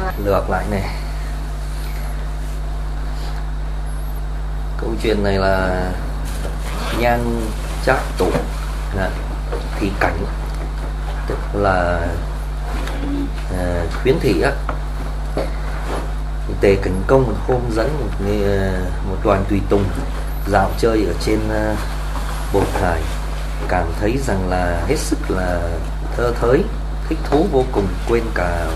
Lược lại này, câu chuyện này là Nhan Trác Tủ thị cảnh, tức là khuyến thị á. Tề Cảnh Công một hôm dẫn một đoàn tùy tùng dạo chơi ở trên Bột Hải, cảm thấy rằng là hết sức là thơ thới, thích thú vô cùng, quên cả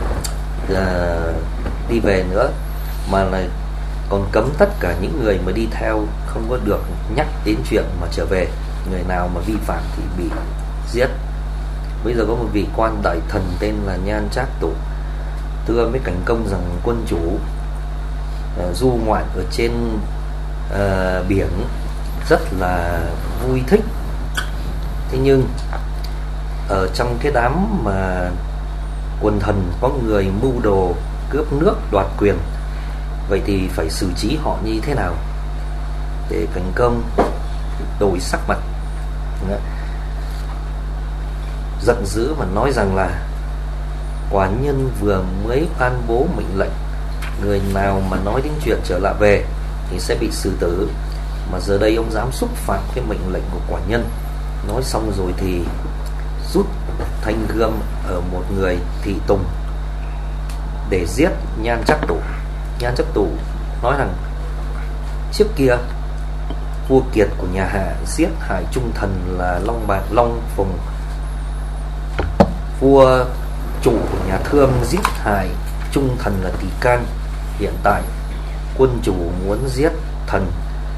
đi về nữa, mà lại còn cấm tất cả những người mà đi theo không có được nhắc đến chuyện mà trở về. Người nào mà vi phạm thì bị giết. Bây giờ có một vị quan đại thần tên là Nhan Trác Tủ thưa với Cảnh Công rằng quân chủ du ngoạn ở trên biển rất là vui thích, thế nhưng ở trong cái đám mà quần thần có người mưu đồ cướp nước đoạt quyền, vậy thì phải xử trí họ như thế nào? Để Cảnh Công đổi sắc mặt, giận dữ mà nói rằng là quản nhân vừa mới ban bố mệnh lệnh, người nào mà nói đến chuyện trở lại về thì sẽ bị xử tử, mà giờ đây ông dám xúc phạm cái mệnh lệnh của quản nhân. Nói xong rồi thì rút thanh gươm ở một người thị tùng để giết Nhan Trác Tủ. Nhan Trác Tủ nói rằng trước kia vua Kiệt của nhà Hạ giết hại trung thần là Long Phùng, vua chủ của nhà Thương giết hại trung thần là Tỷ Can. Hiện tại quân chủ muốn giết thần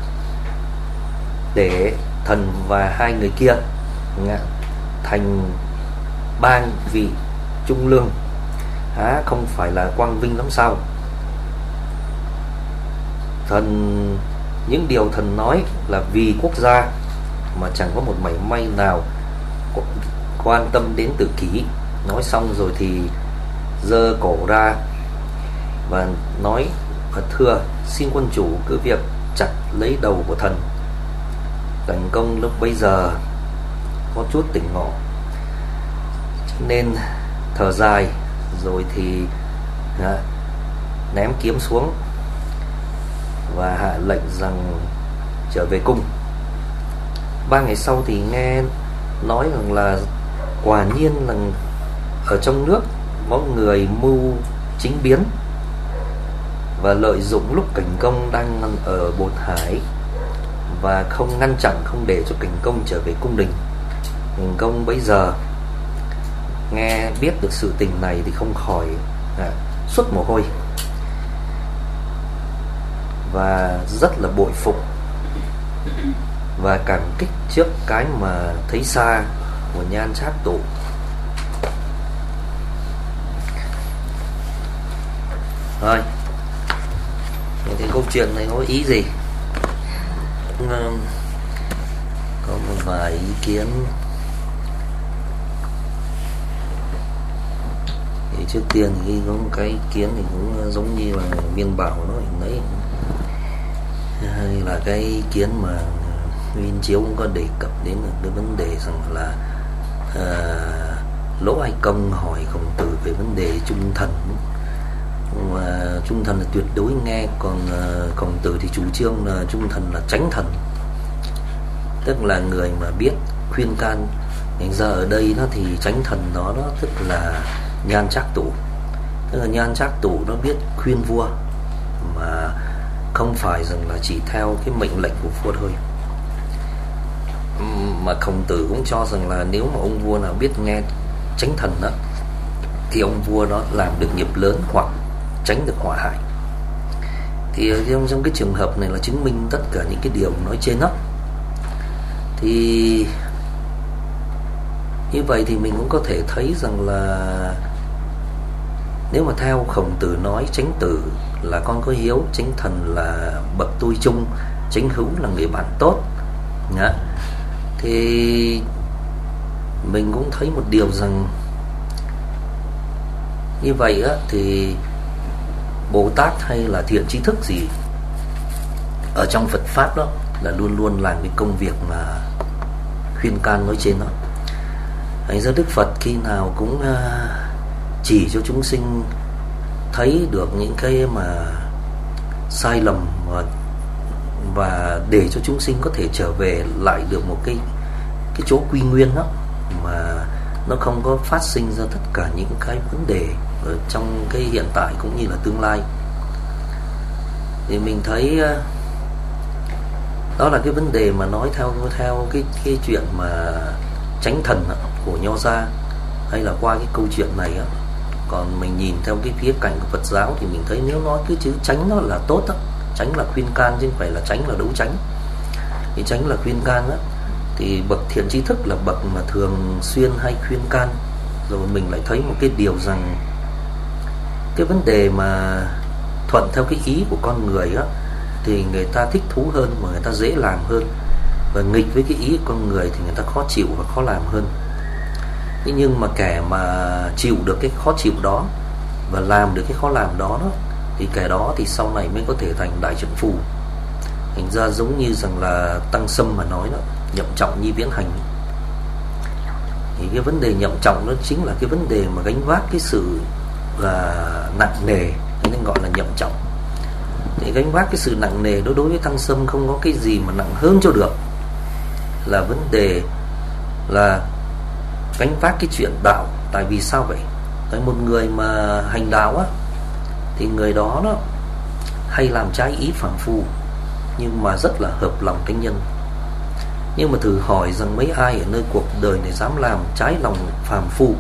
để thần và hai người kia thành ba vị trung lương, há không phải là quang vinh lắm sao? Những điều thần nói là vì quốc gia, mà chẳng có một mảy may nào quan tâm đến Tử Kỷ. Nói xong rồi thì giơ cổ ra và nói và thưa xin quân chủ cứ việc chặt lấy đầu của thần. Cảnh Công lúc bây giờ có chút tỉnh ngộ, nên thở dài rồi thì ném kiếm xuống và hạ lệnh rằng trở về cung. 3 ngày sau thì nghe nói rằng là quả nhiên là ở trong nước có người mưu chính biến và lợi dụng lúc Cảnh Công đang ở Bột Hải và không ngăn chặn, không để cho Cảnh Công trở về cung đình. Cảnh Công bây giờ nghe biết được sự tình này thì không khỏi xuất mồ hôi và rất là bội phục và cảm kích trước cái mà thấy xa của Nhan Trác Tủ. Rồi, thì câu chuyện này có ý gì? Có một vài ý kiến. Thì trước tiên thì có một cái ý kiến thì cũng giống như là Viên Bảo nói đấy, hay là cái ý kiến mà Nguyên Chiếu cũng có đề cập đến cái vấn đề rằng là Lỗ Ai Công hỏi Khổng Tử về vấn đề trung thần, và trung thần là tuyệt đối nghe, còn Khổng Tử thì chủ trương là trung thần là chánh thần, tức là người mà biết khuyên can. Thành ra ở đây đó thì chánh thần đó tức là Nhan Trác Tủ, tức là Nhan Trác Tủ nó biết khuyên vua mà không phải rằng là chỉ theo cái mệnh lệnh của vua thôi. Mà Khổng Tử cũng cho rằng là nếu mà ông vua nào biết nghe chánh thần đó thì ông vua đó làm được nghiệp lớn hoặc tránh được họa hại. Thì trong cái trường hợp này là chứng minh tất cả những cái điều nói trên đó. Thì như vậy thì mình cũng có thể thấy rằng là nếu mà theo Khổng Tử nói chánh tử là con có hiếu, chánh thần là bậc tôi chung, chánh hữu là người bạn tốt, thì mình cũng thấy một điều rằng như vậy á, thì Bồ Tát hay là thiện tri thức gì ở trong Phật Pháp đó là luôn luôn làm cái công việc mà khuyên can nói trên đó. Thành ra Đức Phật khi nào cũng chỉ cho chúng sinh thấy được những cái mà sai lầm và để cho chúng sinh có thể trở về lại được một cái chỗ quy nguyên đó, mà nó không có phát sinh ra tất cả những cái vấn đề ở trong cái hiện tại cũng như là tương lai. Thì mình thấy đó là cái vấn đề mà nói theo cái chuyện mà chánh thần của Nho gia, hay là qua cái câu chuyện này á. Còn mình nhìn theo cái khía cạnh của Phật giáo thì mình thấy nếu nói cái chữ chánh nó là tốt á, chánh là khuyên can chứ không phải là chánh là đấu chánh. Thì chánh là khuyên can á, thì bậc thiện tri thức là bậc mà thường xuyên hay khuyên can. Rồi mình lại thấy một cái điều rằng cái vấn đề mà thuận theo cái ý của con người á thì người ta thích thú hơn và người ta dễ làm hơn, và nghịch với cái ý của con người thì người ta khó chịu và khó làm hơn. Thế nhưng mà kẻ mà chịu được cái khó chịu đó và làm được cái khó làm đó, thì kẻ đó thì sau này mới có thể thành đại trượng phu. Thành ra giống như rằng là Tăng Sâm mà nói đó, nhậm trọng nhi viễn hành. Thì cái vấn đề nhậm trọng đó chính là cái vấn đề mà gánh vác cái sự là nặng nề, nên gọi là nhậm trọng. Thì gánh vác cái sự nặng nề đó đối với Tăng Sâm không có cái gì mà nặng hơn cho được, là vấn đề là gánh vác cái chuyện đạo. Tại vì sao vậy? Tại một người mà hành đạo á, thì người đó hay làm trái ý phàm phu nhưng mà rất là hợp lòng thánh nhân. Nhưng mà thử hỏi rằng mấy ai ở nơi cuộc đời này dám làm trái lòng phàm phu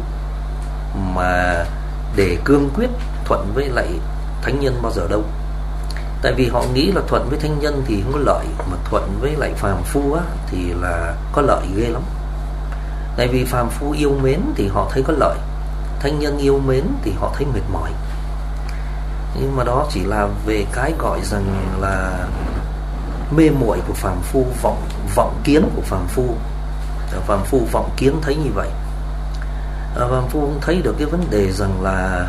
mà để cương quyết thuận với lại thánh nhân bao giờ đâu. Tại vì họ nghĩ là thuận với thánh nhân thì không có lợi, mà thuận với lại phàm phu á thì là có lợi ghê lắm. Tại vì phàm phu yêu mến thì họ thấy có lợi, thánh nhân yêu mến thì họ thấy mệt mỏi. Nhưng mà đó chỉ là về cái gọi rằng là mê muội của phàm phu, vọng kiến của phàm phu. Phàm phu vọng kiến thấy như vậy. Phàm phu cũng thấy được cái vấn đề rằng là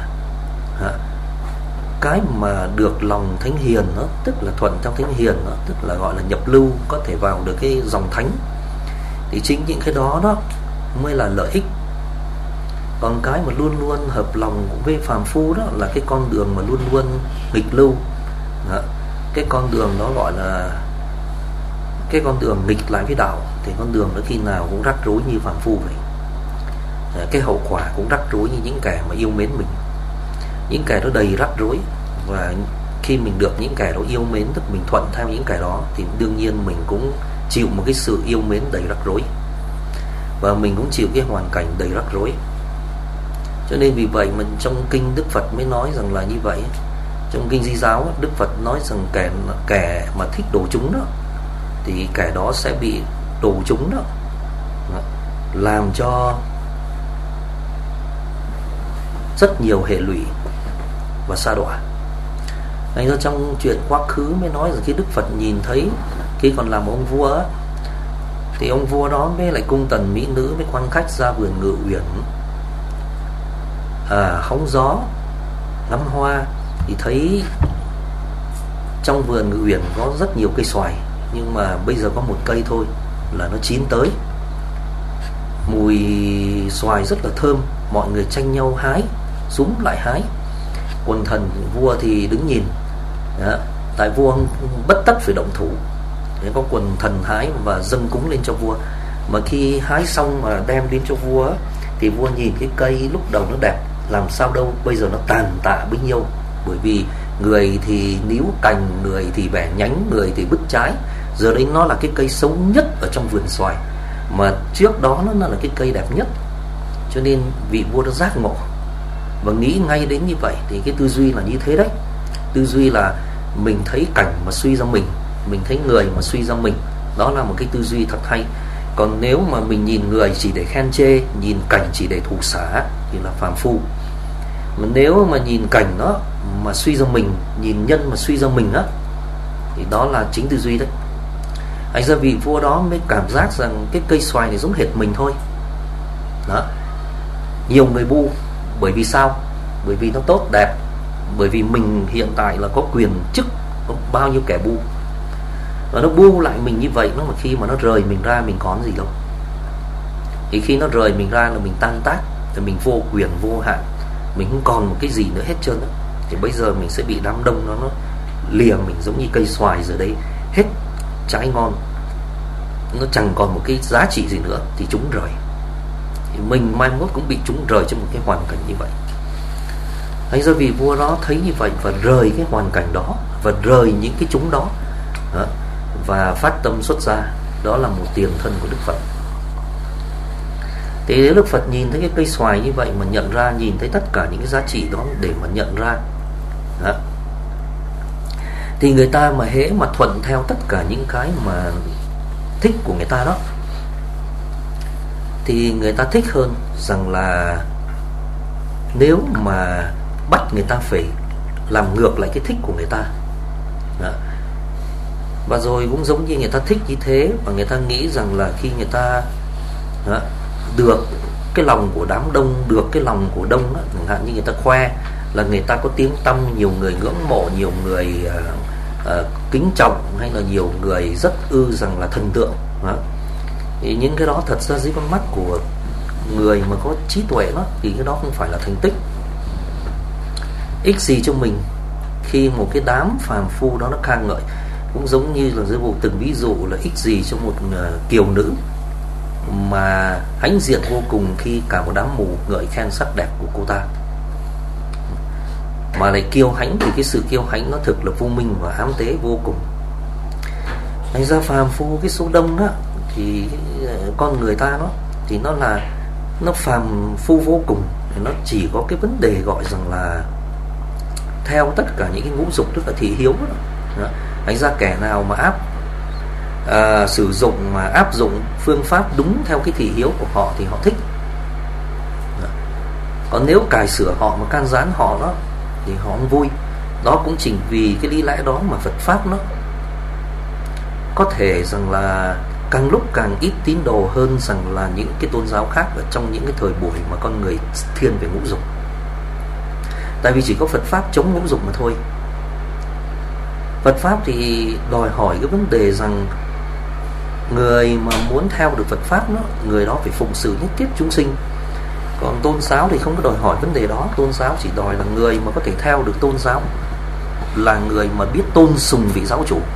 cái mà được lòng thánh hiền đó, tức là thuận theo thánh hiền đó, tức là gọi là nhập lưu, có thể vào được cái dòng thánh, thì chính những cái đó mới là lợi ích. Còn cái mà luôn luôn hợp lòng với phàm phu đó là cái con đường mà luôn luôn nghịch lưu đó. Cái con đường đó gọi là cái con đường nghịch lại với đạo, thì con đường đó khi nào cũng rắc rối như phàm phu vậy. Cái hậu quả cũng rắc rối như những kẻ mà yêu mến mình. Những kẻ đó đầy rắc rối, và khi mình được những kẻ đó yêu mến, tức mình thuận theo những kẻ đó, thì đương nhiên mình cũng chịu một cái sự yêu mến đầy rắc rối, và mình cũng chịu cái hoàn cảnh đầy rắc rối. Cho nên vì vậy mà trong kinh Đức Phật mới nói rằng là như vậy. Trong kinh Di Giáo Đức Phật nói rằng kẻ mà thích đổ chúng đó, thì kẻ đó sẽ bị đổ chúng đó làm cho rất nhiều hệ lụy và sa đọa. Thành ra trong chuyện quá khứ mới nói rằng khi Đức Phật nhìn thấy khi còn làm ông vua á, thì ông vua đó mới lại cung tần mỹ nữ với quan khách ra vườn Ngự Uyển hóng gió ngắm hoa, thì thấy trong vườn Ngự Uyển có rất nhiều cây xoài, nhưng mà bây giờ có một cây thôi là nó chín tới. Mùi xoài rất là thơm, mọi người tranh nhau hái, súm lại hái. Quần thần vua thì đứng nhìn đó, tại vua bất tất phải động thủ. Để có quần thần hái và dâng cúng lên cho vua. Mà khi hái xong mà đem đến cho vua thì vua nhìn cái cây lúc đầu nó đẹp, làm sao đâu bây giờ nó tàn tạ bấy nhiêu. Bởi vì người thì níu cành, người thì bẻ nhánh, người thì bứt trái. Giờ đây nó là cái cây xấu nhất ở trong vườn xoài, mà trước đó nó là cái cây đẹp nhất. Cho nên vị vua đã giác ngộ và nghĩ ngay đến như vậy. Thì cái tư duy là như thế đấy. Tư duy là mình thấy cảnh mà suy ra mình thấy người mà suy ra mình. Đó là một cái tư duy thật hay. Còn nếu mà mình nhìn người chỉ để khen chê, nhìn cảnh chỉ để thù xả thì là phàm phu. Mà nếu mà nhìn cảnh đó mà suy ra mình, nhìn nhân mà suy ra mình á, thì đó là chính tư duy đấy. Thành ra vị vua đó mới cảm giác rằng cái cây xoài này giống hệt mình thôi đó. Nhiều người bu. Bởi vì sao? Bởi vì nó tốt đẹp. Bởi vì mình hiện tại là có quyền chức, có bao nhiêu kẻ bu, và nó bu lại mình như vậy. Nó mà khi mà nó rời mình ra mình còn gì đâu. Thì khi nó rời mình ra là mình tan tác, thì mình vô quyền vô hạn, mình không còn một cái gì nữa hết trơn đó. thì bây giờ mình sẽ bị đám đông nó lìa mình giống như cây xoài giờ đấy, hết trái ngon, nó chẳng còn một cái giá trị gì nữa thì chúng rời. Thì mình mai mốt cũng bị chúng rời trong một cái hoàn cảnh như vậy. Thành ra vị vua đó thấy như vậy và rời cái hoàn cảnh đó, và rời những cái chúng đó, và phát tâm xuất gia. Đó là một tiền thân của Đức Phật. Thì Đức Phật nhìn thấy cái cây xoài như vậy mà nhận ra, nhìn thấy tất cả những cái giá trị đó để mà nhận ra đó. Thì người ta mà hễ mà thuận theo tất cả những cái mà thích của người ta đó, thì người ta thích hơn rằng là nếu mà bắt người ta phải làm ngược lại cái thích của người ta đó. Và rồi cũng giống như người ta thích như thế, và người ta nghĩ rằng là khi người ta đó, được cái lòng của đám đông, được cái lòng của đông đó, chẳng hạn như người ta khoe là người ta có tiếng tăm, nhiều người ngưỡng mộ, nhiều người kính trọng, hay là nhiều người rất ư rằng là thần tượng đó. Thì những cái đó thật ra dưới con mắt của người mà có trí tuệ đó, thì cái đó không phải là thành tích. Ích gì cho mình khi một cái đám phàm phu đó nó ca ngợi. Cũng giống như là dưới bộ từng ví dụ là ích gì cho một kiều nữ mà hãnh diện vô cùng khi cả một đám mù ngợi khen sắc đẹp của cô ta, mà lại kiêu hãnh, thì cái sự kiêu hãnh nó thực là vô minh và ám tế vô cùng. Thành ra phàm phu, cái số đông đó, thì con người ta đó thì nó phàm phu vô cùng. Nó chỉ có cái vấn đề gọi rằng là theo tất cả những cái ngũ dục, tức là thị hiếu đó. Thành ra kẻ nào mà sử dụng mà áp dụng phương pháp đúng theo cái thị hiếu của họ thì họ thích. Còn nếu cài sửa họ mà can gián họ đó thì họ không vui. Đó cũng chỉ vì cái lý lẽ đó mà Phật pháp nó có thể rằng là càng lúc càng ít tín đồ hơn rằng là những cái tôn giáo khác ở trong những cái thời buổi mà con người thiên về ngũ dục. Tại vì chỉ có Phật pháp chống ngũ dục mà thôi. Phật pháp thì đòi hỏi cái vấn đề rằng người mà muốn theo được Phật pháp đó, người đó phải phụng sự nhất thiết chúng sinh. Còn tôn giáo thì không có đòi hỏi vấn đề đó. Tôn giáo chỉ đòi là người mà có thể theo được tôn giáo là người mà biết tôn sùng vị giáo chủ.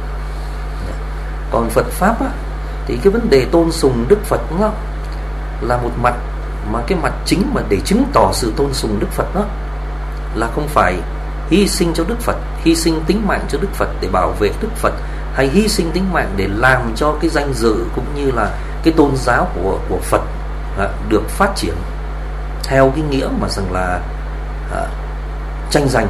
Còn Phật pháp á, thì cái vấn đề tôn sùng Đức Phật đó là một mặt, mà cái mặt chính mà để chứng tỏ sự tôn sùng Đức Phật đó là không phải hy sinh cho Đức Phật, hy sinh tính mạng cho Đức Phật để bảo vệ Đức Phật, hay hy sinh tính mạng để làm cho cái danh dự cũng như là cái tôn giáo của Phật được phát triển theo cái nghĩa mà rằng là tranh giành.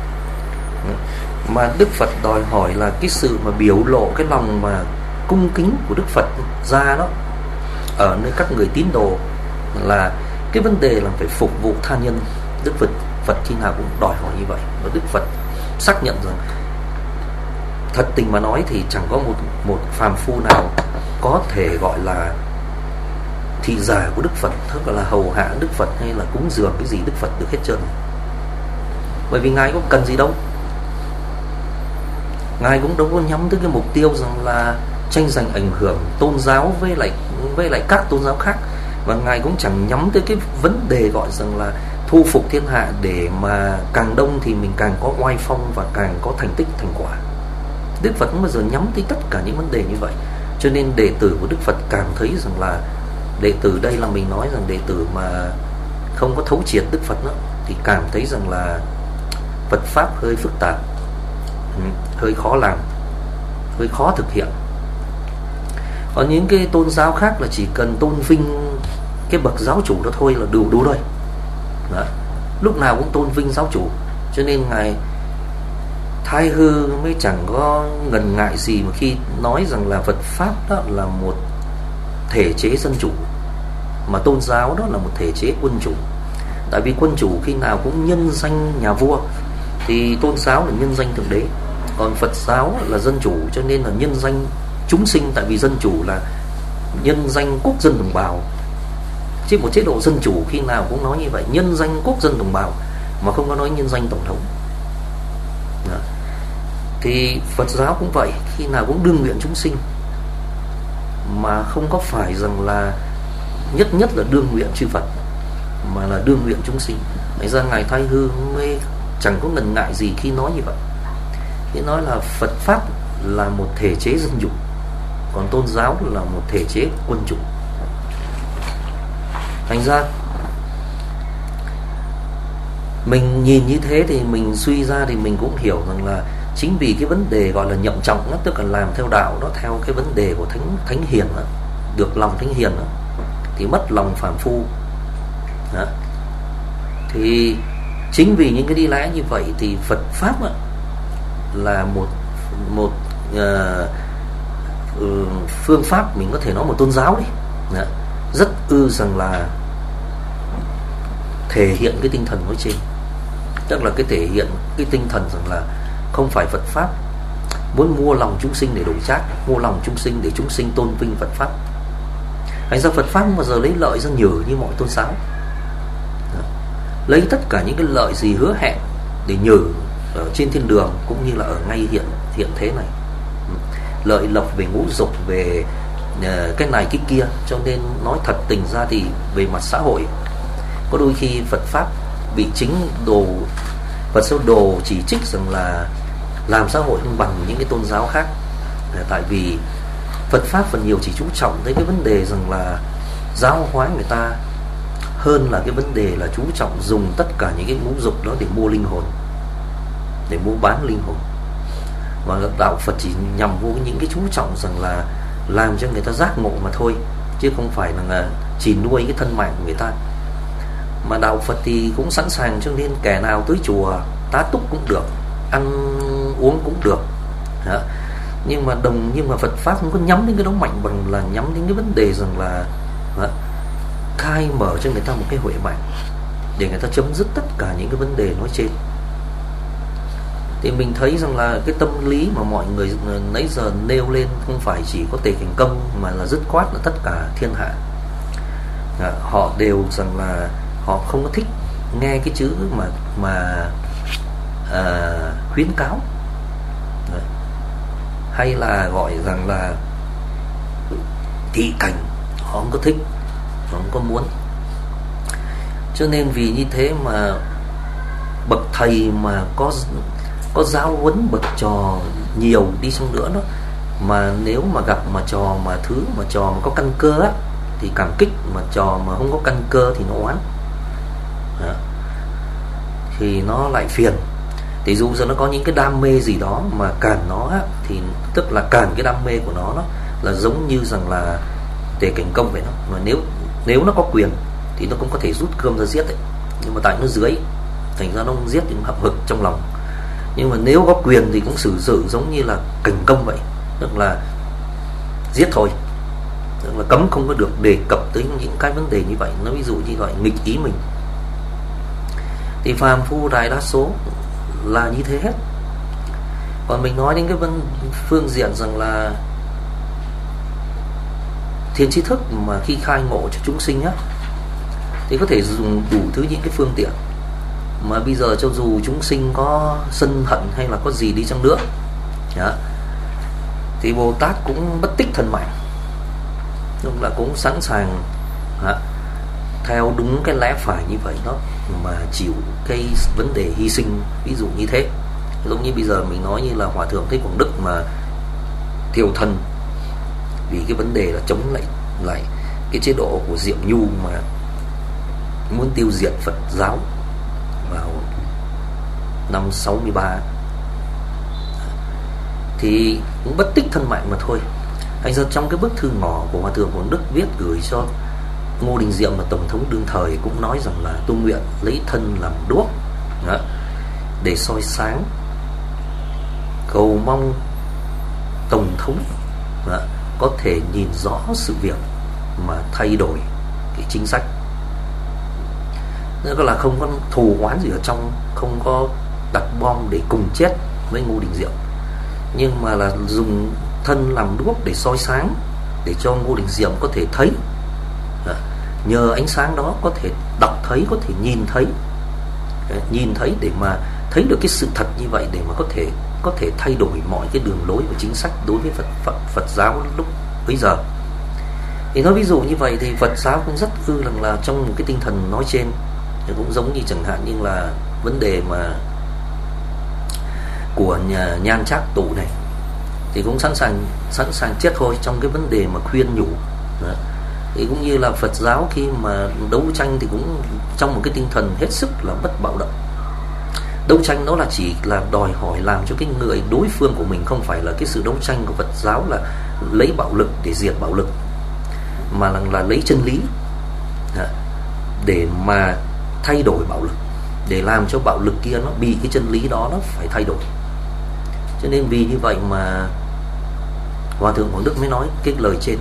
Mà Đức Phật đòi hỏi là cái sự mà biểu lộ cái lòng mà cung kính của Đức Phật ra đó ở nơi các người tín đồ, là cái vấn đề là phải phục vụ tha nhân. Đức Phật khi nào cũng đòi hỏi như vậy, và Đức Phật xác nhận rằng thật tình mà nói thì chẳng có một phàm phu nào có thể gọi là thị giả của Đức Phật, tức là hầu hạ Đức Phật hay là cúng dường cái gì Đức Phật được hết trơn. Bởi vì Ngài có cần gì đâu, Ngài cũng đâu có nhắm tới cái mục tiêu rằng là tranh giành ảnh hưởng tôn giáo với lại các tôn giáo khác, và Ngài cũng chẳng nhắm tới cái vấn đề gọi rằng là thu phục thiên hạ để mà càng đông thì mình càng có oai phong và càng có thành tích thành quả. Đức Phật không bao giờ nhắm tới tất cả những vấn đề như vậy. Cho nên đệ tử của Đức Phật cảm thấy rằng là đệ tử đây là mình nói rằng đệ tử mà không có thấu triệt Đức Phật đó, thì cảm thấy rằng là Phật pháp hơi phức tạp, hơi khó làm, hơi khó thực hiện. Còn những cái tôn giáo khác là chỉ cần tôn vinh cái bậc giáo chủ đó thôi là đủ rồi đó. Lúc nào cũng tôn vinh giáo chủ. Cho nên Ngài Thái Hư mới chẳng có ngần ngại gì mà khi nói rằng là Phật pháp đó là một thể chế dân chủ, mà tôn giáo đó là một thể chế quân chủ. Tại vì quân chủ khi nào cũng nhân danh nhà vua, thì tôn giáo là nhân danh thượng đế. Còn Phật giáo là dân chủ, cho nên là nhân danh chúng sinh. Tại vì dân chủ là nhân danh quốc dân đồng bào. Chứ một chế độ dân chủ khi nào cũng nói như vậy, nhân danh quốc dân đồng bào, mà không có nói nhân danh tổng thống đó. Thì Phật giáo cũng vậy, khi nào cũng đương nguyện chúng sinh, mà không có phải rằng là nhất là đương nguyện chư Phật, mà là đương nguyện chúng sinh. Đấy ra Ngài Thái Hư mới chẳng có ngần ngại gì khi nói như vậy. Khi nói là Phật Pháp là một thể chế dân chủ, còn tôn giáo là một thể chế quân chủ. Thành ra mình nhìn như thế thì mình suy ra thì mình cũng hiểu rằng là chính vì cái vấn đề gọi là nhậm trọng đó, tức là làm theo đạo đó, theo cái vấn đề của thánh hiền đó, được lòng thánh hiền đó, thì mất lòng phàm phu đó. Thì chính vì những cái đi lẽ như vậy thì Phật Pháp đó, là một phương pháp, mình có thể nói một tôn giáo đi đó, rất rằng là thể hiện cái tinh thần nói trên, tức là cái thể hiện cái tinh thần rằng là không phải Phật Pháp muốn mua lòng chúng sinh để đổi trác, mua lòng chúng sinh để chúng sinh tôn vinh Phật Pháp. Thành ra Phật Pháp không bao giờ lấy lợi ra nhử như mọi tôn giáo đó. Lấy tất cả những cái lợi gì hứa hẹn để nhử ở trên thiên đường cũng như là ở ngay hiện thế này, lợi lộc về ngũ dục, về cái này cái kia. Cho nên nói thật tình ra thì về mặt xã hội, có đôi khi Phật Pháp bị chính Phật giáo đồ chỉ trích rằng là làm xã hội không bằng những cái tôn giáo khác. Tại vì Phật Pháp phần nhiều chỉ chú trọng tới cái vấn đề rằng là giáo hóa người ta, hơn là cái vấn đề là chú trọng dùng tất cả những cái ngũ dục đó để mua linh hồn, để mua bán linh hồn. Và đạo Phật chỉ nhằm vô những cái chú trọng rằng là làm cho người ta giác ngộ mà thôi, chứ không phải là chỉ nuôi cái thân mạng của người ta. Mà đạo Phật thì cũng sẵn sàng, cho nên kẻ nào tới chùa tá túc cũng được, ăn uống cũng được đó. Nhưng mà Phật Pháp không có nhắm đến cái đó mạnh bằng là nhắm đến cái vấn đề rằng là đó, khai mở cho người ta một cái huệ mạng để người ta chấm dứt tất cả những cái vấn đề nói trên. Thì mình thấy rằng là cái tâm lý mà mọi người nãy giờ nêu lên không phải chỉ có Tề Cảnh Công, mà là dứt khoát là tất cả thiên hạ. Họ đều rằng là họ không có thích nghe cái chữ mà khuyến cáo, hay là gọi rằng là thị cảnh, họ không có thích, họ không có muốn. Cho nên vì như thế mà bậc thầy mà có giáo huấn bậc trò nhiều đi chăng nữa đó, mà nếu mà gặp mà trò mà có căn cơ á, thì cảm kích, mà trò mà không có căn cơ thì nó oán đó. Thì nó lại phiền. Thì dù giờ nó có những cái đam mê gì đó mà cản nó á, thì tức là cản cái đam mê của nó đó, là giống như rằng là Tề Cảnh Công vậy đó. Mà nếu nó có quyền thì nó cũng có thể rút cơm ra giết ấy. Nhưng mà tại nó dưới, thành ra nó không giết thì nó hậm hực trong lòng. Nhưng mà nếu có quyền thì cũng xử sự giống như là Cảnh Công vậy, tức là giết thôi, tức là cấm không có được đề cập tới những cái vấn đề như vậy. Nó ví dụ như gọi nghịch ý mình. Thì phàm phu đại đa số là như thế hết. Còn mình nói đến cái phương diện rằng là thiền tri thức mà khi khai ngộ cho chúng sinh á, thì có thể dùng đủ thứ những cái phương tiện. Mà bây giờ cho dù chúng sinh có sân hận hay là có gì đi chăng nữa đó, thì Bồ Tát cũng bất tích thân mạng, tức là cũng sẵn sàng theo đúng cái lẽ phải như vậy đó, mà chịu cái vấn đề hy sinh. Ví dụ như thế, giống như bây giờ mình nói như là Hòa Thượng Thích Quảng Đức mà thiêu thân vì cái vấn đề là chống lại cái chế độ của Diệm Nhu mà muốn tiêu diệt Phật giáo vào năm 63, thì cũng bất tích thân mạng mà thôi. Thành ra trong cái bức thư ngỏ của Hòa Thượng Quảng Đức viết gửi cho Ngô Đình Diệm là tổng thống đương thời, cũng nói rằng là tu nguyện lấy thân làm đuốc đó, để soi sáng, cầu mong tổng thống đó, có thể nhìn rõ sự việc mà thay đổi cái chính sách. Nữa là không có thù oán gì ở trong, không có đặt bom để cùng chết với Ngô Đình Diệm, nhưng mà là dùng thân làm đuốc để soi sáng, để cho Ngô Đình Diệm có thể thấy, nhờ ánh sáng đó có thể đọc thấy, có thể nhìn thấy để mà thấy được cái sự thật như vậy, để mà có thể thay đổi mọi cái đường lối và chính sách đối với Phật giáo lúc bấy giờ. Thì nói ví dụ như vậy thì Phật giáo cũng rất rằng là trong một cái tinh thần nói trên, cũng giống như chẳng hạn như là vấn đề mà của Nhan Trác Tụ này thì cũng sẵn sàng chết thôi trong cái vấn đề mà khuyên nhủ. Đó. Thì cũng như là Phật giáo khi mà đấu tranh thì cũng trong một cái tinh thần hết sức là bất bạo động. Đấu tranh đó là chỉ là đòi hỏi làm cho cái người đối phương của mình, không phải là cái sự đấu tranh của Phật giáo là lấy bạo lực để diệt bạo lực, mà là lấy chân lý để mà thay đổi bạo lực, để làm cho bạo lực kia nó bị cái chân lý đó nó phải thay đổi. Cho nên vì như vậy mà Hòa Thượng Quảng Đức mới nói cái lời trên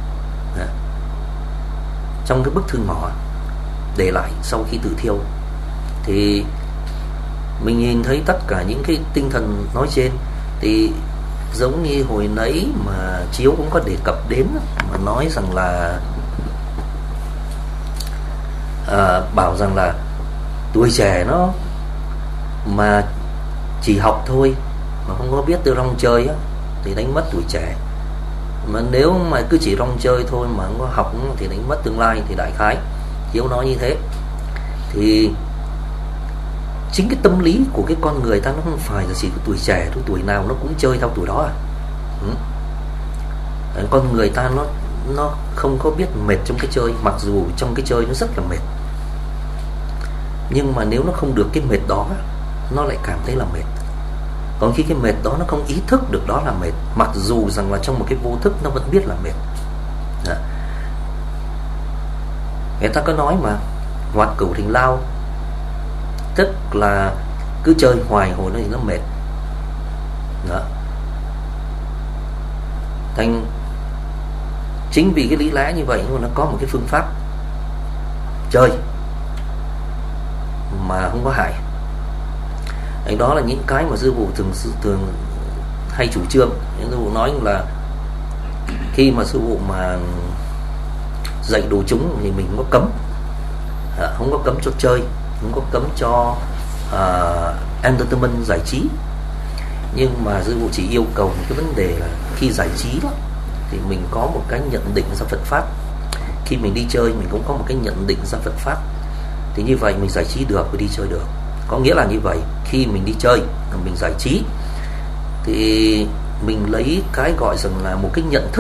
trong cái bức thư ngỏ để lại sau khi tự thiêu. Thì mình nhìn thấy tất cả những cái tinh thần nói trên thì giống như hồi nãy mà Chiếu cũng có đề cập đến, mà nói rằng là bảo rằng là tuổi trẻ nó mà chỉ học thôi mà không có biết từ rong chơi á, thì đánh mất tuổi trẻ. Mà nếu mà cứ chỉ rong chơi thôi mà không có học thì đánh mất tương lai. Thì đại khái Chiếu nói như thế. Thì chính cái tâm lý của cái con người ta nó không phải là chỉ có tuổi trẻ thôi, tuổi nào nó cũng chơi theo tuổi đó Con người ta nó không có biết mệt trong cái chơi, mặc dù trong cái chơi nó rất là mệt, nhưng mà nếu nó không được cái mệt đó nó lại cảm thấy là mệt. Còn khi cái mệt đó nó không ý thức được đó là mệt, mặc dù rằng là trong một cái vô thức nó vẫn biết là mệt. Người ta có nói mà hoạt cửu thành lao, tức là cứ chơi hoài hồi nó thì nó mệt. Thành chính vì cái lý lẽ như vậy nhưng mà nó có một cái phương pháp chơi mà không có hại. Đó là những cái mà sư phụ thường hay chủ trương. Sư phụ nói là khi mà sư phụ mà dạy đồ chúng thì mình không có cấm, không có cấm cho chơi, không có cấm cho entertainment, giải trí. Nhưng mà sư phụ chỉ yêu cầu một cái vấn đề là khi giải trí đó thì mình có một cái nhận định ra Phật pháp. Khi mình đi chơi mình cũng có một cái nhận định ra Phật pháp, thì như vậy mình giải trí được và đi chơi được. Có nghĩa là như vậy, khi mình đi chơi mình giải trí thì mình lấy cái gọi rằng là một cái nhận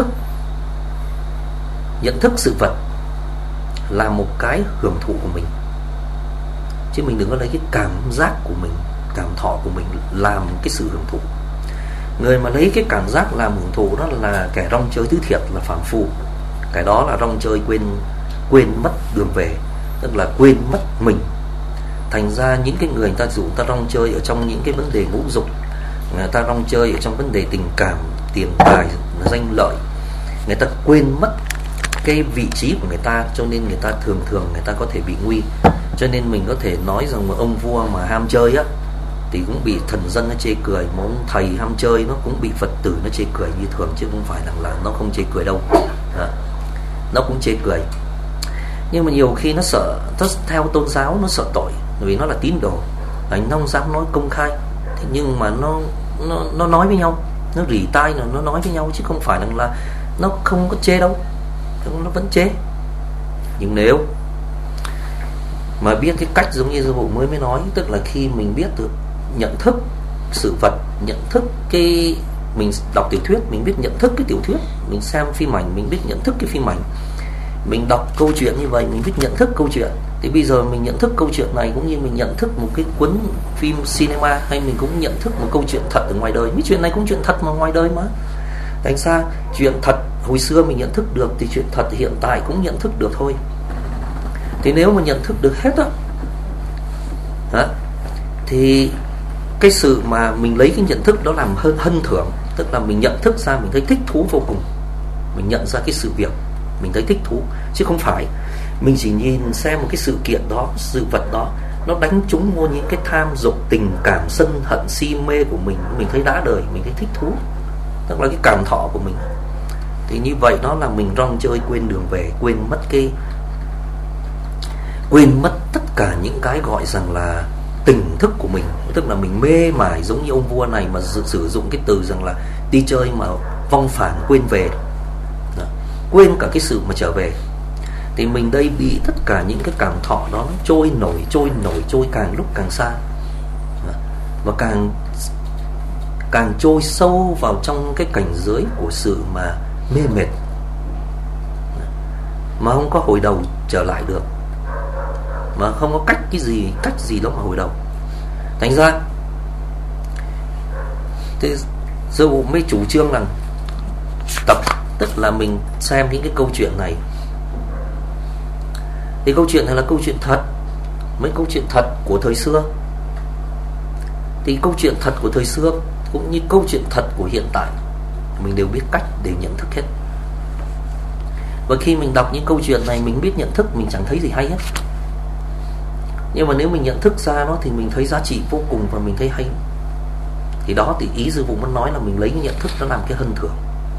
thức sự vật là một cái hưởng thụ của mình, chứ mình đừng có lấy cái cảm giác của mình, cảm thọ của mình làm cái sự hưởng thụ. Người mà lấy cái cảm giác làm hưởng thụ đó là kẻ rong chơi tứ thiệt, là phàm phu. Cái đó là rong chơi quên mất đường về, tức là quên mất mình. Thành ra những cái người ta dù ta rong chơi ở trong những cái vấn đề ngũ dục, người ta rong chơi ở trong vấn đề tình cảm, tiền tài, danh lợi, người ta quên mất cái vị trí của người ta, cho nên người ta thường người ta có thể bị nguy. Cho nên mình có thể nói rằng một ông vua mà ham chơi á thì cũng bị thần dân nó chê cười, một ông thầy ham chơi nó cũng bị Phật tử nó chê cười như thường, chứ không phải là nó không chê cười đâu. Nó cũng chê cười, nhưng mà nhiều khi nó sợ, nó theo tôn giáo nó sợ tội, vì nó là tín đồ, nó không dám nói công khai. Thế nhưng mà nó nói với nhau, nó rỉ tai, nó nói với nhau, chứ không phải là nó không có chê đâu, nó vẫn chê. Nhưng nếu mà biết cái cách giống như sư phụ mới nói, tức là khi mình biết được nhận thức sự vật, nhận thức cái mình đọc tiểu thuyết, mình biết nhận thức cái tiểu thuyết, mình xem phim ảnh, mình biết nhận thức cái phim ảnh, mình đọc câu chuyện như vậy, mình biết nhận thức câu chuyện. Thì bây giờ mình nhận thức câu chuyện này cũng như mình nhận thức một cái cuốn phim cinema, hay mình cũng nhận thức một câu chuyện thật ở ngoài đời. Mấy chuyện này cũng chuyện thật mà ngoài đời mà. Thành ra chuyện thật hồi xưa mình nhận thức được thì chuyện thật hiện tại cũng nhận thức được thôi. Thì nếu mà nhận thức được hết thì cái sự mà mình lấy cái nhận thức đó làm hân thưởng, tức là mình nhận thức ra mình thấy thích thú vô cùng, mình nhận ra cái sự việc mình thấy thích thú, chứ không phải mình chỉ nhìn xem một cái sự kiện đó, sự vật đó nó đánh trúng vô những cái tham dục, tình cảm, sân hận, si mê của mình thấy đã đời, mình thấy thích thú, tức là cái cảm thọ của mình. Thì như vậy đó là mình rong chơi quên đường về, quên mất tất cả những cái gọi rằng là tỉnh thức của mình, tức là mình mê mải giống như ông vua này mà sử dụng cái từ rằng là đi chơi mà vong phản quên về, quên cả cái sự mà trở về. Thì mình đây bị tất cả những cái cảm thọ đó nó trôi nổi càng lúc càng xa, và càng càng trôi sâu vào trong cái cảnh giới của sự mà mê mệt, mà không có hồi đầu trở lại được, mà không có cách gì đó mà hồi đầu. Thành ra thế Sư phụ mới chủ trương rằng tập, tức là mình xem những cái câu chuyện này. Thì câu chuyện này là câu chuyện thật, mấy câu chuyện thật của thời xưa. Thì câu chuyện thật của thời xưa cũng như câu chuyện thật của hiện tại, mình đều biết cách để nhận thức hết. Và khi mình đọc những câu chuyện này, mình biết nhận thức, mình chẳng thấy gì hay hết. Nhưng mà nếu mình nhận thức ra nó thì mình thấy giá trị vô cùng và mình thấy hay. Thì đó, thì ý sư phụ muốn nói là mình lấy cái nhận thức nó làm cái hân thường.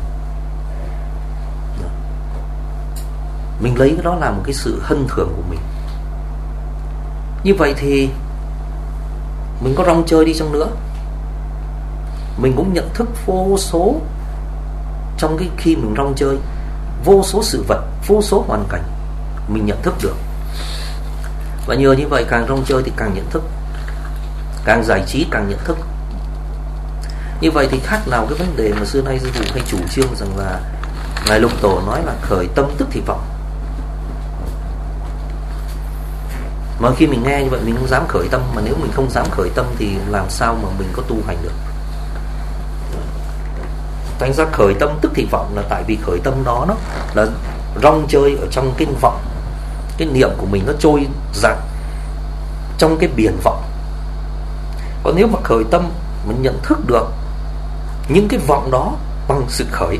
Mình lấy cái đó làm một cái sự hân thường của mình. Như vậy thì mình có rong chơi đi chăng nữa, mình cũng nhận thức vô số. Trong cái khi mình rong chơi, vô số sự vật, vô số hoàn cảnh mình nhận thức được. Và nhờ như vậy càng rong chơi thì càng nhận thức, càng giải trí càng nhận thức. Như vậy thì khác nào cái vấn đề mà xưa nay sư phụ hay chủ trương rằng là Ngài Lục Tổ nói là khởi tâm tức thì vọng. Mà khi mình nghe như vậy mình không dám khởi tâm, mà nếu mình không dám khởi tâm thì làm sao mà mình có tu hành được. Thành ra khởi tâm tức thì vọng là tại vì khởi tâm đó nó là rong chơi ở trong cái vọng, cái niệm của mình nó trôi dạt trong cái biển vọng. Còn nếu mà khởi tâm mình nhận thức được những cái vọng đó bằng sự khởi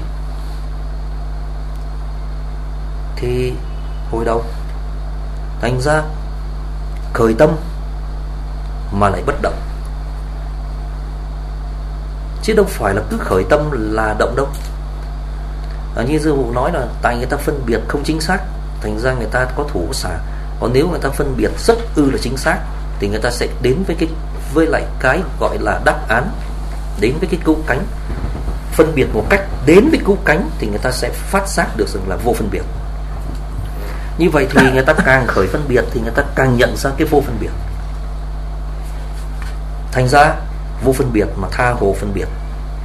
thì hồi đầu. Thành ra khởi tâm mà lại bất động, chứ đâu phải là cứ khởi tâm là động đâu. Như sư phụ nói là tại người ta phân biệt không chính xác, thành ra người ta có thủ xả. Còn nếu người ta phân biệt rất là chính xác thì người ta sẽ đến với lại cái gọi là đáp án, đến với cái cứu cánh. Phân biệt một cách đến với cứu cánh thì người ta sẽ phát giác được rằng là vô phân biệt. Như vậy thì người ta càng khởi phân biệt thì người ta càng nhận ra cái vô phân biệt. Thành ra vô phân biệt mà tha hồ phân biệt.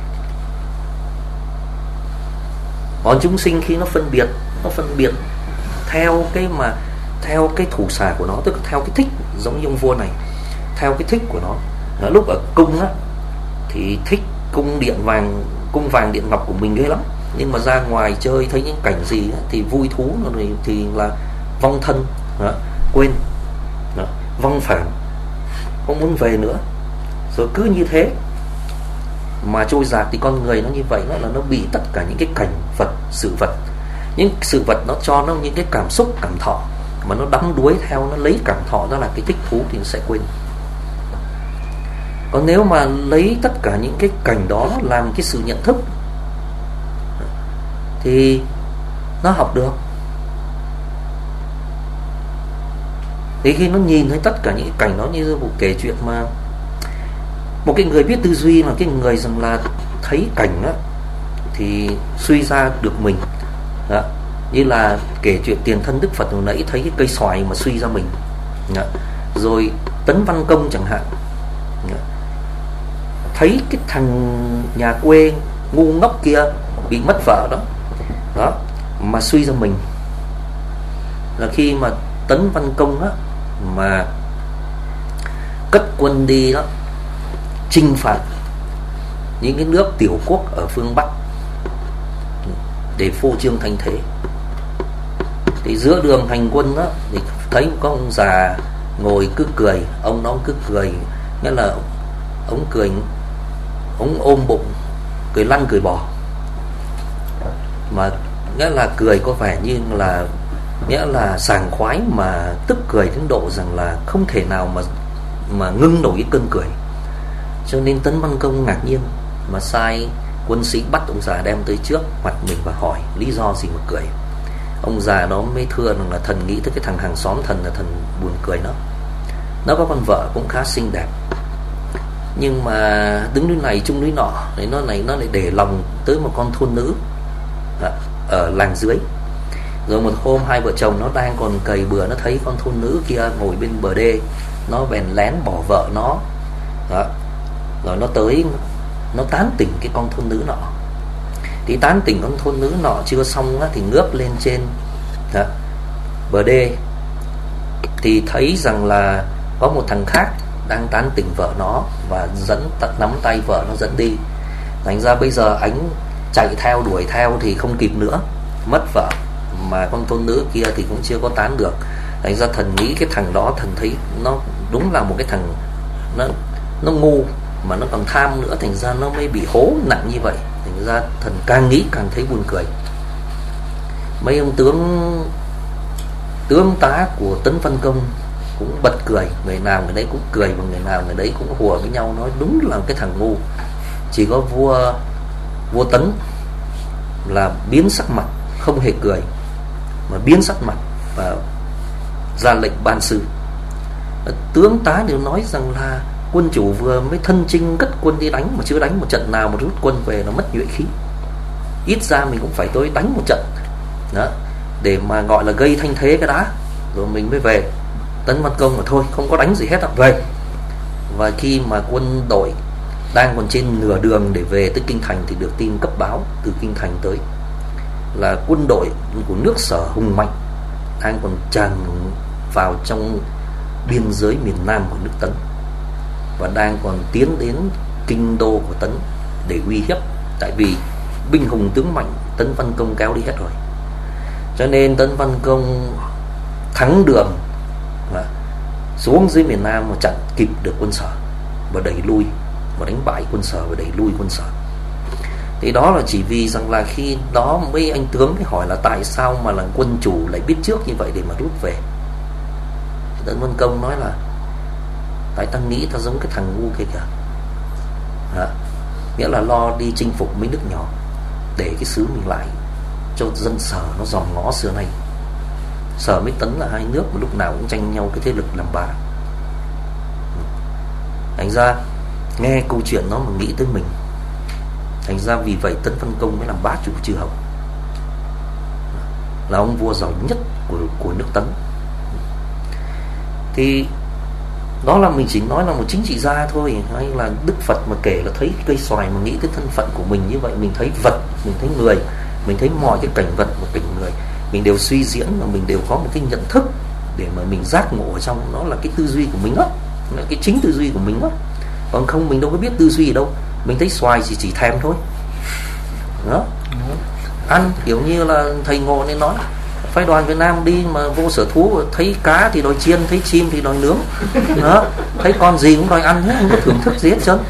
Còn chúng sinh khi nó phân biệt theo cái thủ xả của nó, tức là theo cái thích, giống như ông vua này, theo cái thích của nó. Lúc ở cung á thì thích cung vàng điện ngọc của mình ghê lắm, nhưng mà ra ngoài chơi thấy những cảnh gì thì vui thú rồi thì là vong thân, quên, vong phản, không muốn về nữa. Rồi cứ như thế mà trôi dạt. Thì con người nó như vậy, nó là nó bị tất cả những cái cảnh vật, sự vật. Những sự vật nó cho nó những cái cảm xúc, cảm thọ, mà nó đắm đuối theo, nó lấy cảm thọ đó là cái thích thú thì nó sẽ quên. Còn nếu mà lấy tất cả những cái cảnh đó làm cái sự nhận thức thì nó học được. Thì khi nó nhìn thấy tất cả những cái cảnh đó, như vụ kể chuyện mà một cái người biết tư duy, mà cái người rằng là thấy cảnh đó, thì suy ra được mình đó. Như là kể chuyện tiền thân Đức Phật hồi nãy, thấy cái cây xoài mà suy ra mình đó. Rồi Tấn Văn Công chẳng hạn đó. Thấy cái thằng nhà quê ngu ngốc kia bị mất vợ đó mà suy ra mình. Là khi mà Tấn Văn Công đó mà cất quân đi đó chinh phạt những cái nước tiểu quốc ở phương Bắc để phô trương thanh thế. Thì giữa đường hành quân đó thì thấy có ông già ngồi cứ cười, ông nó cứ cười, nghĩa là ông cười, ông ôm bụng, cười lăn cười bò, mà nghĩa là cười có vẻ như là nghĩa là sảng khoái, mà tức cười đến độ rằng là không thể nào mà ngưng nổi cái cơn cười. Cho nên Tấn Văn Công ngạc nhiên mà sai quân sĩ bắt ông già đem tới trước mặt mình và hỏi lý do gì mà cười. Ông già đó mới thưa rằng là thần nghĩ tới cái thằng hàng xóm thần là thần buồn cười nó có con vợ cũng khá xinh đẹp, nhưng mà đứng núi này chung núi nọ, nó lại để lòng tới một con thôn nữ ở làng dưới. Rồi một hôm hai vợ chồng nó đang còn cày bừa, nó thấy con thôn nữ kia ngồi bên bờ đê, nó bèn lén bỏ vợ nó đó. Rồi nó tới nó tán tỉnh cái con thôn nữ nọ. Thì tán tỉnh con thôn nữ nọ chưa xong á, thì ngước lên trên bờ đê thì thấy rằng là có một thằng khác đang tán tỉnh vợ nó và nắm tay vợ nó dẫn đi. Thành ra bây giờ anh chạy theo đuổi theo thì không kịp nữa, mất vợ, mà con thôn nữ kia thì cũng chưa có tán được. Thành ra thần nghĩ cái thằng đó, thần thấy nó đúng là một cái thằng nó ngu mà nó còn tham nữa, thành ra nó mới bị hố nặng như vậy. Thành ra thần càng nghĩ càng thấy buồn cười. Mấy ông tướng tá của Tấn Văn Công cũng bật cười, người nào người đấy cũng cười và người nào người đấy cũng hùa với nhau, nói đúng là cái thằng ngu. Chỉ có vua Tấn là biến sắc mặt, không hề cười mà biến sắc mặt và ra lệnh ban sư. Tướng tá đều nói rằng là quân chủ vừa mới thân chinh cất quân đi đánh mà chưa đánh một trận nào mà rút quân về, nó mất nhuệ khí. Ít ra mình cũng phải tới đánh một trận đó, để mà gọi là gây thanh thế cái đã, rồi mình mới về. Tấn Văn Công mà thôi không có đánh gì hết về. Và khi mà quân đội đang còn trên nửa đường để về tới kinh thành thì được tin cấp báo từ kinh thành tới là quân đội của nước Sở hùng mạnh đang còn tràn vào trong biên giới miền Nam của nước Tấn và đang còn tiến đến kinh đô của Tấn để uy hiếp. Tại vì binh hùng tướng mạnh Tấn Văn Công kéo đi hết rồi, cho nên Tấn Văn Công thắng đường và xuống dưới miền Nam mà chặn kịp được quân Sở và đẩy lui, và đánh bại quân Sở và đẩy lui quân Sở. Thì đó là chỉ vì rằng là khi đó mấy anh tướng mới hỏi là tại sao mà là quân chủ lại biết trước như vậy để mà rút về. Tấn Văn Công nói là tại ta nghĩ ta giống cái thằng ngu kia kìa. Nghĩa là lo đi chinh phục mấy nước nhỏ để cái xứ mình lại cho dân Sở nó dòm ngó xưa nay. Sở với Tấn là hai nước mà lúc nào cũng tranh nhau cái thế lực làm bá. Thành ra nghe câu chuyện nó mà nghĩ tới mình. Thành ra vì vậy Tấn Văn Công mới làm bá chủ Chư Hầu, là ông vua giỏi nhất của nước Tấn. Thì đó là mình chỉ nói là một chính trị gia thôi, hay là Đức Phật mà kể là thấy cây xoài mà nghĩ tới thân phận của mình như vậy. Mình thấy vật, mình thấy người, mình thấy mọi cái cảnh vật và cảnh người, mình đều suy diễn và mình đều có một cái nhận thức để mà mình giác ngộ ở trong. Nó là cái tư duy của mình đó, là cái chính tư duy của mình đó. Còn không mình đâu có biết tư duy gì đâu. Mình thấy xoài chỉ thèm thôi đó, ăn kiểu như là thầy Ngộ nên nói phái đoàn Việt Nam đi mà vô sở thú, thấy cá thì đòi chiên, thấy chim thì đòi nướng đó, thấy con gì cũng đòi ăn hết, không có thưởng thức gì hết trơn.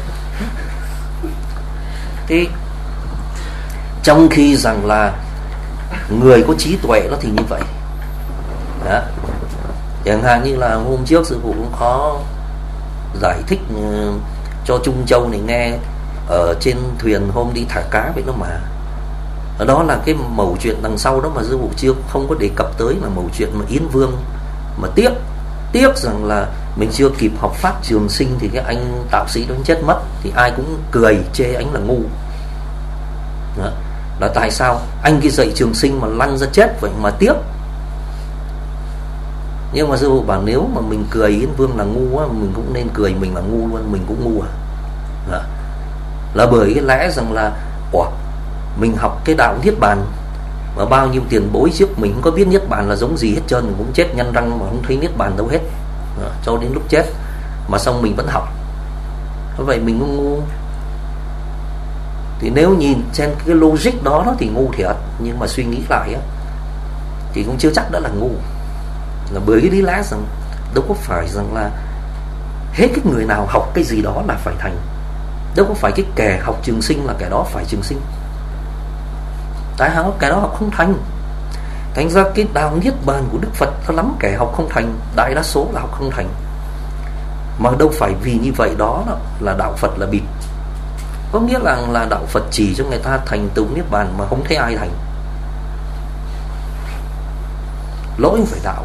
Thì trong khi rằng là người có trí tuệ nó thì như vậy đó. Chẳng hạn như là hôm trước sư phụ cũng có giải thích cho Trung Châu này nghe ở trên thuyền hôm đi thả cá vậy đó mà. Ở đó là cái mẩu chuyện đằng sau đó mà sư phụ chưa không có đề cập tới, là mẩu chuyện mà Yến Vương mà tiếc rằng là mình chưa kịp học pháp Trường Sinh thì cái anh tạo sĩ đó chết mất, thì ai cũng cười chê anh là ngu đó. Là tại sao anh kia dạy Trường Sinh mà lăn ra chết vậy mà tiếc. Nhưng mà sư phụ bảo nếu mà mình cười Yến Vương là ngu á, mình cũng nên cười mình là ngu luôn, mình cũng ngu đó. Là bởi cái lẽ rằng là mình học cái đạo Niết Bàn mà bao nhiêu tiền bối trước mình không có biết Niết Bàn là giống gì hết trơn, mình cũng chết nhăn răng mà không thấy Niết Bàn đâu hết cho đến lúc chết, mà xong mình vẫn học. Vậy mình cũng ngu. Thì nếu nhìn trên cái logic đó thì ngu thiệt, nhưng mà suy nghĩ lại á thì cũng chưa chắc đã là ngu. Là bởi cái lý lẽ rằng đâu có phải rằng là hết cái người nào học cái gì đó là phải thành. Đâu có phải cái kẻ học Trường Sinh là kẻ đó phải Trường Sinh. Tại sao kẻ đó học không thành? Thành ra cái đạo Niết Bàn của Đức Phật nó lắm kẻ học không thành, đại đa số là học không thành. Mà đâu phải vì như vậy đó là đạo Phật là bịt. Có nghĩa là đạo Phật chỉ cho người ta thành tựu Niết Bàn mà không thấy ai thành. Lỗi không phải đạo,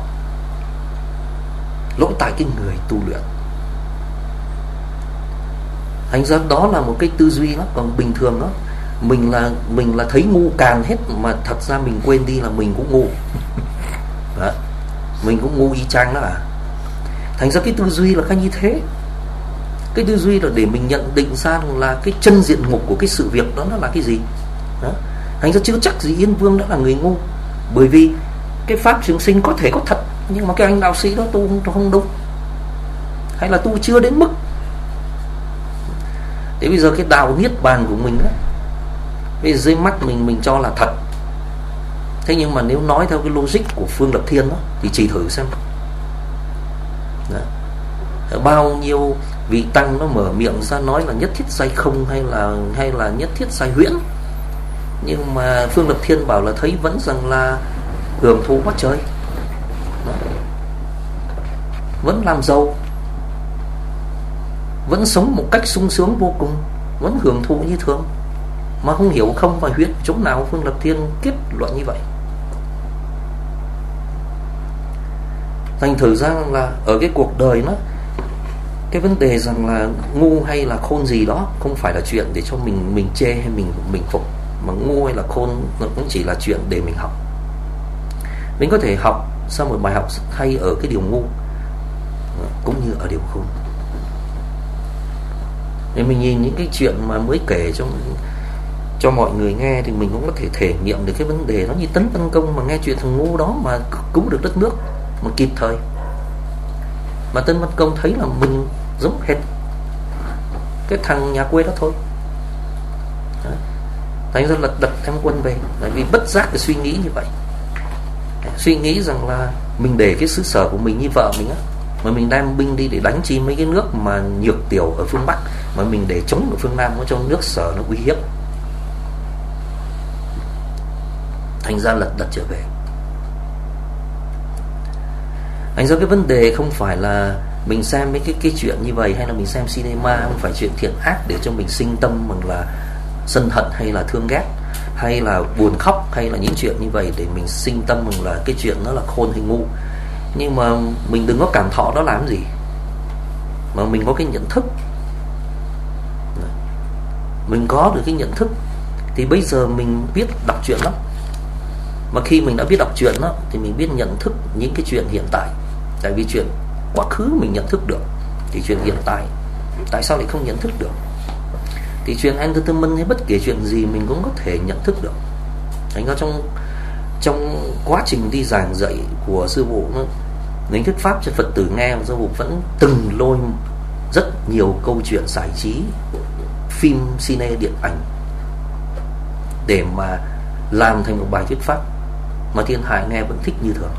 lỗi tại cái người tu luyện. Thành ra đó là một cái tư duy đó. Còn bình thường đó mình là thấy ngu càn hết, mà thật ra mình quên đi là mình cũng ngu đó. Mình cũng ngu y chang đó à. Thành ra cái tư duy là cái như thế. Cái tư duy là để mình nhận định ra là cái chân diện mục của cái sự việc đó nó là cái gì đó. Thành ra chưa chắc gì Yên Vương đã là người ngu, bởi vì cái pháp trường sinh có thể có thật, nhưng mà cái anh đạo sĩ đó tu không đúng, hay là tu chưa đến mức. Thế bây giờ cái đạo niết bàn của mình đó, bây giờ dưới mắt mình cho là thật. Thế nhưng mà nếu nói theo cái logic của Phương Lập Thiên đó, thì chỉ thử xem đó. Bao nhiêu vị tăng nó mở miệng ra nói là nhất thiết sai không, hay là nhất thiết sai huyễn, nhưng mà Phương Lập Thiên bảo là thấy vẫn rằng là hưởng thụ quá trời đó. Vẫn làm giàu, vẫn sống một cách sung sướng vô cùng, vẫn hưởng thụ như thường, mà không hiểu không và huyễn chỗ nào Phương Lập Thiên kết luận như vậy. Thành thử ra là ở cái cuộc đời nó, cái vấn đề rằng là ngu hay là khôn gì đó không phải là chuyện để cho mình chê hay mình phục, mà ngu hay là khôn nó cũng chỉ là chuyện để mình học. Mình có thể học sau một bài học hay ở cái điều ngu cũng như ở điều khôn. Để mình nhìn những cái chuyện mà mới kể cho mọi người nghe thì mình cũng có thể thể nghiệm được cái vấn đề. Nó như Tấn Văn Công mà nghe chuyện thằng ngu đó mà cứu được đất nước mà kịp thời, mà Tấn Văn Công thấy là mình giống hệt cái thằng nhà quê đó thôi. Đó. Thành ra là đặt em quân về, bởi vì bất giác cái suy nghĩ như vậy, suy nghĩ rằng là mình để cái xứ sở của mình như vợ mình á, mà mình đem binh đi để đánh chi mấy cái nước mà nhược tiểu ở phương Bắc, mà mình để chống ở phương Nam nó cho nước sở nó uy hiếp. Thành ra lật đật trở về. Thành ra cái vấn đề không phải là mình xem mấy cái chuyện như vậy, hay là mình xem cinema không phải chuyện thiện ác để cho mình sinh tâm bằng là sân hận hay là thương ghét, hay là buồn khóc, hay là những chuyện như vậy để mình sinh tâm bằng là cái chuyện nó là khôn hay ngu. Nhưng mà mình đừng có cảm thọ đó làm gì, mà mình có cái nhận thức. Mình có được cái nhận thức thì bây giờ mình biết đọc truyện lắm. Mà khi mình đã biết đọc truyện đó thì mình biết nhận thức những cái chuyện hiện tại. Tại vì chuyện quá khứ mình nhận thức được, thì chuyện hiện tại tại sao lại không nhận thức được? Thì chuyện entertainment hay bất kể chuyện gì mình cũng có thể nhận thức được. Thành ra trong quá trình đi giảng dạy của sư phụ Ninh thuyết pháp cho Phật tử nghe, sư phụ vẫn từng lôi rất nhiều câu chuyện giải trí, phim, cine, điện ảnh để mà làm thành một bài thuyết pháp mà thiên hạ nghe vẫn thích như thường.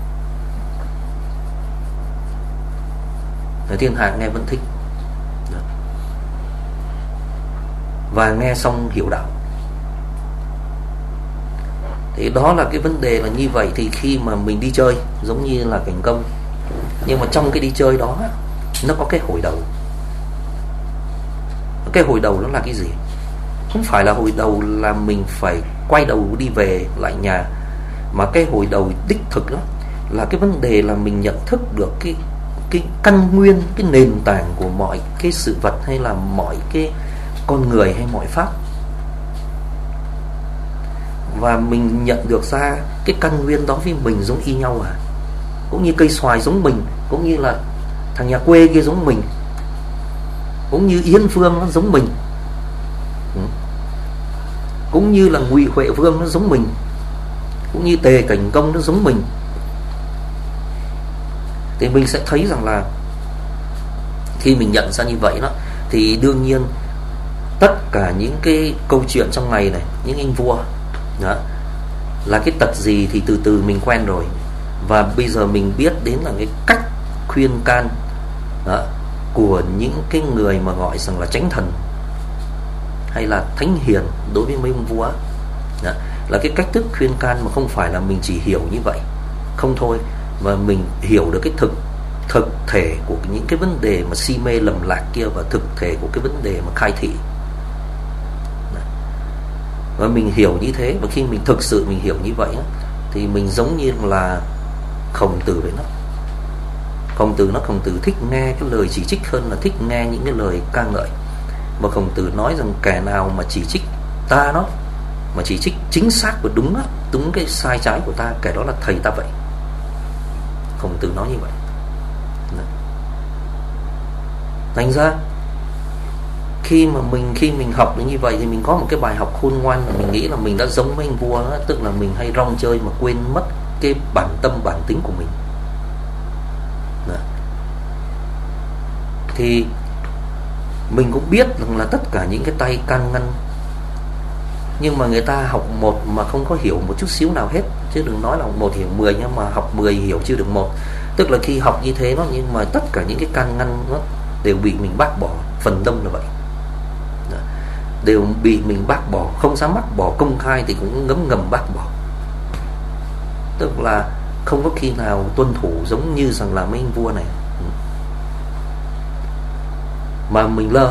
Thiên hạ nghe vẫn thích và nghe xong hiểu đạo. Thì đó là cái vấn đề là như vậy. Thì khi mà mình đi chơi giống như là Cảnh Công, nhưng mà trong cái đi chơi đó nó có cái hồi đầu. Cái hồi đầu nó là cái gì? Không phải là hồi đầu là mình phải quay đầu đi về lại nhà, mà cái hồi đầu đích thực đó là cái vấn đề là mình nhận thức được cái căn nguyên, cái nền tảng của mọi cái sự vật, hay là mọi cái con người, hay mọi pháp. Và mình nhận được ra cái căn nguyên đó với mình giống y nhau à. Cũng như cây xoài giống mình, cũng như là thằng nhà quê kia giống mình, cũng như Yên Phương nó giống mình, cũng như là Ngụy Huệ Vương nó giống mình, cũng như Tề Cảnh Công nó giống mình. Thì mình sẽ thấy rằng là khi mình nhận ra như vậy đó, thì đương nhiên tất cả những cái câu chuyện trong này này, những anh vua đó, là cái tật gì thì từ từ mình quen rồi. Và bây giờ mình biết đến là cái cách khuyên can đó, của những cái người mà gọi rằng là chánh thần hay là thánh hiền đối với mấy ông vua đó, là cái cách thức khuyên can mà không phải là mình chỉ hiểu như vậy không thôi, mà mình hiểu được cái thực thể của những cái vấn đề mà si mê lầm lạc kia, và thực thể của cái vấn đề mà khai thị. Và mình hiểu như thế, và khi mình thực sự mình hiểu như vậy á, thì mình giống như là Khổng Tử vậy đó. Khổng Tử thích nghe cái lời chỉ trích hơn là thích nghe những cái lời ca ngợi. Và Khổng Tử nói rằng kẻ nào mà chỉ trích ta đó, mà chỉ trích chính xác và đúng á, đúng cái sai trái của ta, kẻ đó là thầy ta vậy. Khổng Tử nói như vậy. Thành ra khi mình học như vậy thì mình có một cái bài học khôn ngoan, là mình nghĩ là mình đã giống với anh vua đó, tức là mình hay rong chơi mà quên mất cái bản tâm bản tính của mình. Đó. Thì mình cũng biết rằng là tất cả những cái tay can ngăn, nhưng mà người ta học một mà không có hiểu một chút xíu nào hết, chứ đừng nói là học một hiểu 10, nhưng mà học 10 hiểu chưa được một. Tức là khi học như thế đó, nhưng mà tất cả những cái can ngăn nó đều bị mình bác bỏ, phần đông là vậy. Đó. Đều bị mình bác bỏ, không dám bác bỏ công khai thì cũng ngấm ngầm bác bỏ. Tức là không có khi nào tuân thủ giống như rằng là mấy anh vua này. Mà mình lơ,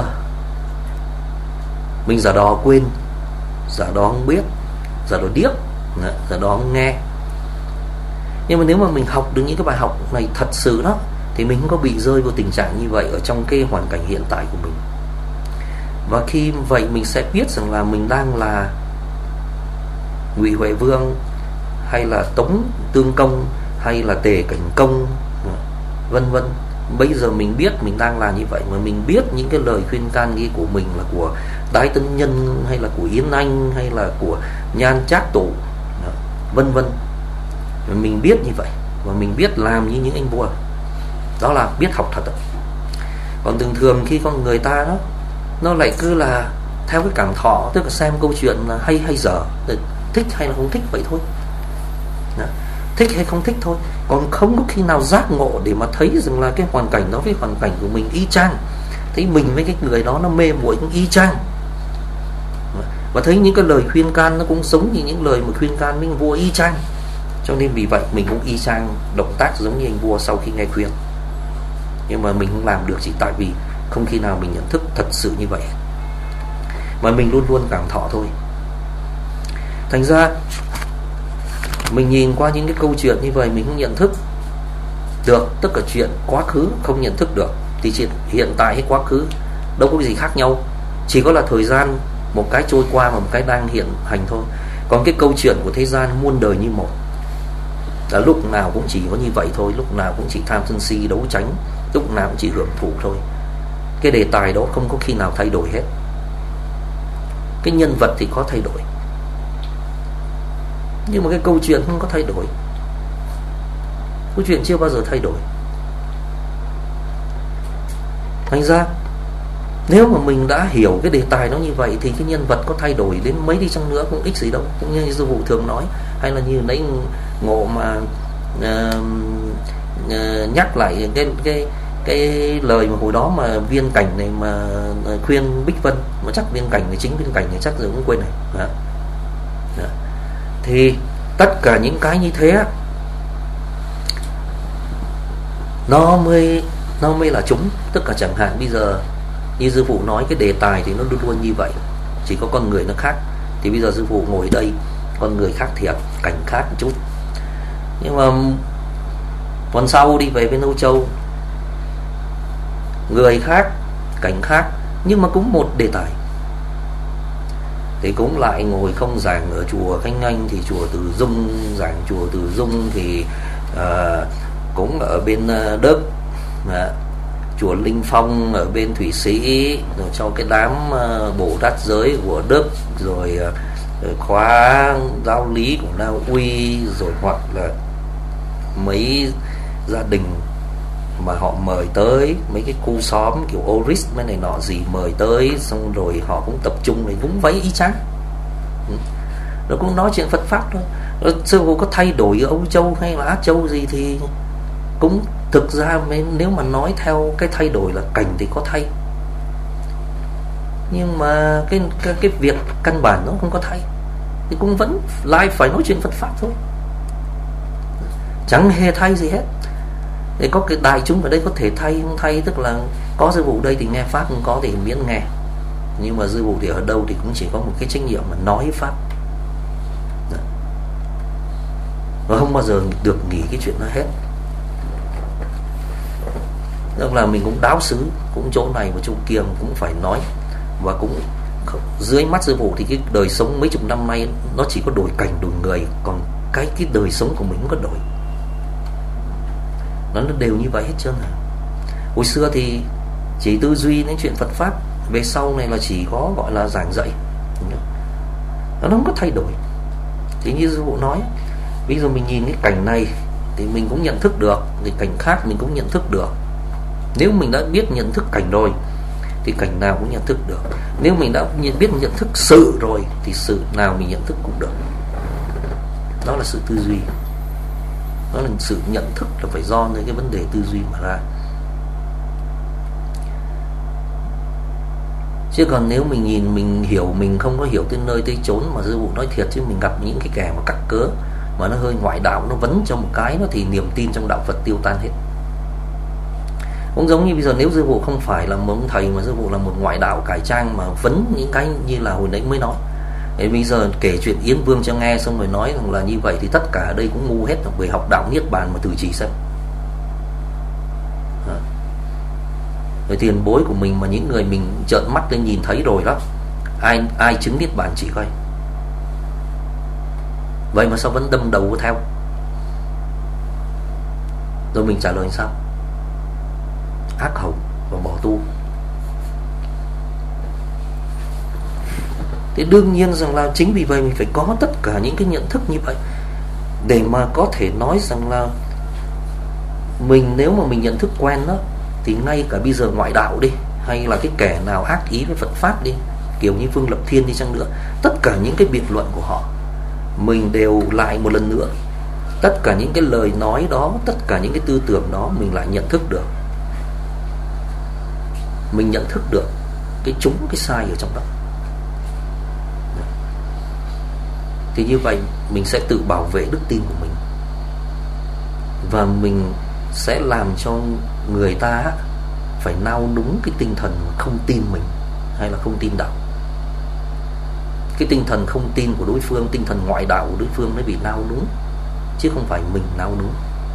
mình giả đò quên, giả đò không biết, giả đò điếc, giả đò không nghe. Nhưng mà nếu mà mình học được những cái bài học này thật sự đó, thì mình không có bị rơi vào tình trạng như vậy ở trong cái hoàn cảnh hiện tại của mình. Và khi vậy mình sẽ biết rằng là mình đang là Ngụy Huệ Vương, hay là Tống Tương Công, hay là Tề Cảnh Công, vân vân. Bây giờ mình biết mình đang là như vậy, mà mình biết những cái lời khuyên can nghi của mình là của Đái Tân Nhân, hay là của Yến Anh, hay là của Nhan Trác Tụ, vân vân. Mình biết như vậy, và mình biết làm như những anh vua. Đó là biết học thật. Còn thường thường khi con người ta đó, nó lại cứ là theo cái cảm thọ, tức là xem câu chuyện là hay hay dở, thích hay là không thích vậy thôi. Đó. Thích hay không thích thôi, còn không có khi nào giác ngộ để mà thấy rằng là cái hoàn cảnh đó với hoàn cảnh của mình y chang, thấy mình với cái người đó nó mê muội cũng y chang, và thấy những cái lời khuyên can nó cũng giống như những lời mà khuyên can với vua y chang. Cho nên vì vậy mình cũng y chang động tác giống như anh vua sau khi nghe khuyên. Nhưng mà mình không làm được chỉ tại vì không khi nào mình nhận thức thật sự như vậy, mà mình luôn luôn cảm thọ thôi. Thành ra mình nhìn qua những cái câu chuyện như vậy, mình không nhận thức được. Tất cả chuyện quá khứ không nhận thức được, thì chuyện hiện tại hay quá khứ đâu có gì khác nhau, chỉ có là thời gian một cái trôi qua và một cái đang hiện hành thôi. Còn cái câu chuyện của thế gian muôn đời như một, là lúc nào cũng chỉ có như vậy thôi, lúc nào cũng chỉ tham sân si đấu tranh, lúc nào cũng chỉ hưởng thụ thôi. Cái đề tài đó không có khi nào thay đổi hết. Cái nhân vật thì có thay đổi, nhưng mà cái câu chuyện không có thay đổi. Câu chuyện chưa bao giờ thay đổi. Thành ra nếu mà mình đã hiểu cái đề tài nó như vậy, thì cái nhân vật có thay đổi đến mấy đi chăng nữa cũng ích gì đâu. Cũng như sư phụ thường nói, hay là như nãy Ngộ mà nhắc lại cái lời mà hồi đó mà Viên Cảnh này mà khuyên Bích Vân, mà chắc Viên Cảnh này, chính Viên Cảnh này chắc giờ cũng quên này. Đó. Thì tất cả những cái như thế nó mới là chúng. Tức là chẳng hạn bây giờ như sư phụ nói, cái đề tài thì nó luôn luôn như vậy, chỉ có con người nó khác. Thì bây giờ sư phụ ngồi đây, con người khác thiệt, cảnh khác một chút, nhưng mà tuần sau đi về bên Âu Châu, người khác, cảnh khác, nhưng mà cũng một đề tài. Thì cũng lại ngồi không giảng ở chùa Khánh Anh, thì chùa Từ Dung giảng chùa Từ Dung, thì cũng ở bên Đức, chùa Linh Phong ở bên Thụy Sĩ, rồi cho cái đám Bồ Tát giới của Đức, rồi khóa giáo lý của Na Uy, rồi hoặc là mấy gia đình mà họ mời tới, mấy cái khu xóm kiểu Oris mấy này nọ gì mời tới, xong rồi họ cũng tập trung để vúng vẫy ý chang. Nó cũng nói chuyện Phật pháp thôi. Sư phụ có thay đổi ở Âu Châu hay là Á Châu gì thì cũng thực ra nếu mà nói theo cái thay đổi là cảnh thì có thay, nhưng mà cái việc căn bản nó không có thay, thì cũng vẫn lại phải nói chuyện Phật pháp thôi, chẳng hề thay gì hết. Để có cái đại chúng ở đây có thể thay không thay, tức là có sư phụ đây thì nghe pháp, không có thì miễn nghe. Nhưng mà sư phụ thì ở đâu thì cũng chỉ có một cái trách nhiệm mà nói pháp. Đó. Và không bao giờ được nghỉ cái chuyện đó hết. Tức là mình cũng đáo xứ, cũng chỗ này và chỗ kia cũng phải nói. Và cũng dưới mắt sư phụ thì cái đời sống mấy chục năm nay nó chỉ có đổi cảnh đổi người, còn cái đời sống của mình không có đổi. Nó đều như vậy hết trơn. Hồi xưa thì chỉ tư duy đến chuyện Phật pháp, về sau này là chỉ có gọi là giảng dạy, nó không có thay đổi. Thì như sư phụ nói, bây giờ mình nhìn cái cảnh này thì mình cũng nhận thức được, thì cảnh khác mình cũng nhận thức được. Nếu mình đã biết nhận thức cảnh rồi thì cảnh nào cũng nhận thức được. Nếu mình đã biết nhận thức sự rồi thì sự nào mình nhận thức cũng được. Đó là sự tư duy. Đó là sự nhận thức, là phải do những cái vấn đề tư duy mà ra. Chứ còn nếu mình nhìn, mình hiểu, mình không có hiểu tới nơi tới chốn, mà sư phụ nói thiệt chứ mình gặp những cái kẻ mà cắt cớ mà nó hơi ngoại đạo, nó vấn cho một cái nó thì niềm tin trong đạo Phật tiêu tan hết. Cũng giống như bây giờ nếu sư phụ không phải là một ông thầy, mà sư phụ là một ngoại đạo cải trang mà vấn những cái như là hồi nãy mới nói. Thế bây giờ kể chuyện Yến Vương cho nghe xong rồi nói rằng là như vậy thì tất cả ở đây cũng ngu hết, về học đạo Niết Bàn mà từ chỉ xem. Rồi tiền bối của mình mà những người mình trợn mắt lên nhìn thấy rồi đó, ai chứng Niết Bàn chỉ coi. Vậy mà sao vẫn đâm đầu theo? Rồi mình trả lời sao? Ác hầu và bỏ tu. Thì đương nhiên rằng là chính vì vậy mình phải có tất cả những cái nhận thức như vậy để mà có thể nói rằng là mình, nếu mà mình nhận thức quen đó, thì ngay cả bây giờ ngoại đạo đi, hay là cái kẻ nào ác ý với Phật Pháp đi, kiểu như Phương Lập Thiên đi chăng nữa, tất cả những cái biện luận của họ mình đều lại một lần nữa, tất cả những cái lời nói đó, tất cả những cái tư tưởng đó mình lại nhận thức được. Mình nhận thức được cái trúng cái sai ở trong đó. Thì như vậy mình sẽ tự bảo vệ đức tin của mình, và mình sẽ làm cho người ta phải nao núng cái tinh thần không tin mình hay là không tin đạo. Cái tinh thần không tin của đối phương, tinh thần ngoại đạo của đối phương nó bị nao núng, chứ không phải mình nao núng.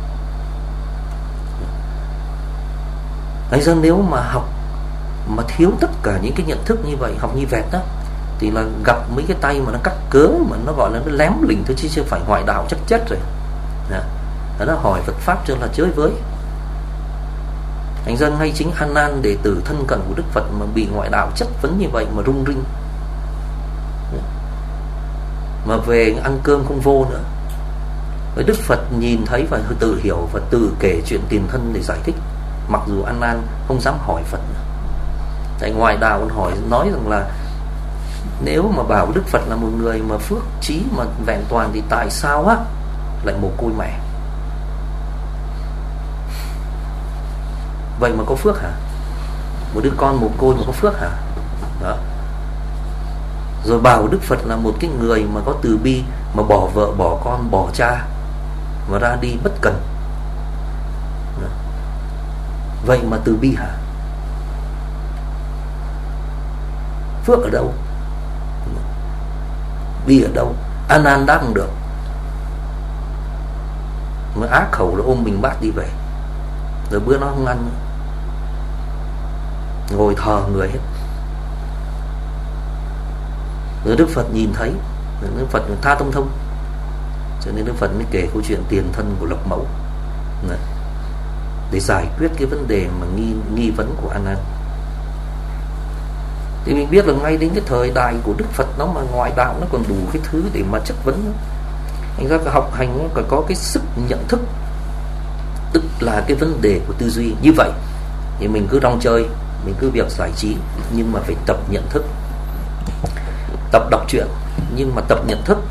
Bây giờ nếu mà học mà thiếu tất cả những cái nhận thức như vậy, học như vẹt đó, thì là gặp mấy cái tay mà nó cắt cớ, mà nó gọi là nó lém lỉnh thôi, chứ chưa phải ngoại đạo chắc chất rồi. Nó hỏi Phật Pháp cho là chơi với. Thành ra ngay chính A Nan, đệ tử thân cận của Đức Phật, mà bị ngoại đạo chất vấn như vậy mà rung rinh, mà về ăn cơm không vô nữa. Với Đức Phật nhìn thấy và tự hiểu và tự kể chuyện tiền thân để giải thích, mặc dù A Nan không dám hỏi Phật nữa. Tại ngoại đạo còn hỏi, nói rằng là nếu mà bảo Đức Phật là một người mà phước trí mà vẹn toàn thì tại sao lại mồ côi mẹ? Vậy mà có phước hả? Một đứa con mồ côi mà có phước hả? Đó. Rồi bảo Đức Phật là một cái người mà có từ bi, mà bỏ vợ, bỏ con, bỏ cha, mà ra đi bất cần. Đó. Vậy mà từ bi hả? Phước ở đâu? Bi ở đâu? A Nan đáp không được, mà ác khẩu là ôm mình bát đi về, rồi bữa nó không ăn nữa, ngồi thờ người hết. Rồi Đức Phật nhìn thấy, Đức Phật tha tâm thông, cho nên Đức Phật mới kể câu chuyện tiền thân của Lộc Mẫu để giải quyết cái vấn đề mà nghi vấn của A Nan. Thì mình biết là ngay đến cái thời đại của Đức Phật, nó mà ngoại đạo nó còn đủ cái thứ để mà chất vấn nữa. Thành ra học hành nó còn có cái sức nhận thức, tức là cái vấn đề của tư duy. Như vậy thì mình cứ rong chơi, mình cứ việc giải trí, nhưng mà phải tập nhận thức. Tập đọc truyện nhưng mà tập nhận thức.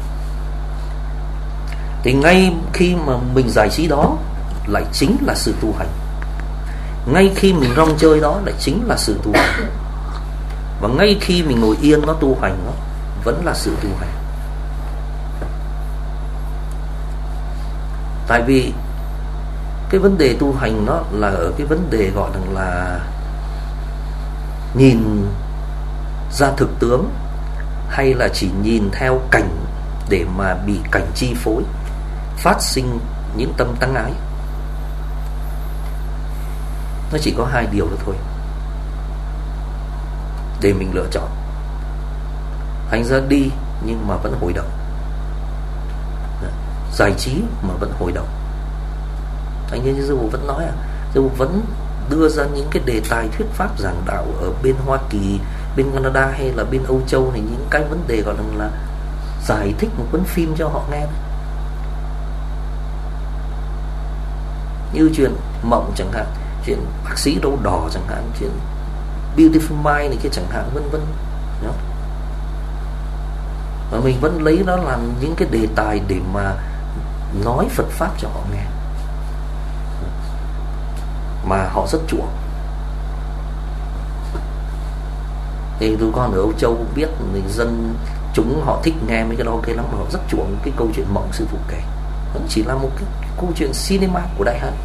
Thì ngay khi mà mình giải trí đó lại chính là sự tu hành. Ngay khi mình rong chơi đó lại chính là sự tu hành. Và ngay khi mình ngồi yên nó tu hành, nó vẫn là sự tu hành. Tại vì cái vấn đề tu hành nó là ở cái vấn đề gọi là nhìn ra thực tướng, hay là chỉ nhìn theo cảnh để mà bị cảnh chi phối, phát sinh những tâm tăng ái. Nó chỉ có hai điều đó thôi để mình lựa chọn. Thành ra đi nhưng mà vẫn hồi động, giải trí mà vẫn hồi động. Anh như sư phụ vẫn nói, sư phụ vẫn đưa ra những cái đề tài thuyết pháp giảng đạo ở bên Hoa Kỳ, bên Canada hay là bên Âu Châu này, những cái vấn đề gọi là giải thích một cuốn phim cho họ nghe. Như chuyện mộng chẳng hạn, chuyện bác sĩ đâu đỏ chẳng hạn, chuyện Beautiful Mind này kia chẳng hạn, vân vân. Và mình vẫn lấy đó làm những cái đề tài để mà nói Phật pháp cho họ nghe, mà họ rất chuộng. Thì tụi con ở Âu Châu cũng biết, người dân chúng họ thích nghe mấy cái đó cái lắm, mà họ rất chuộng cái câu chuyện mộng sư phụ kể. Nó chỉ là một cái câu chuyện cinema của Đại Hán,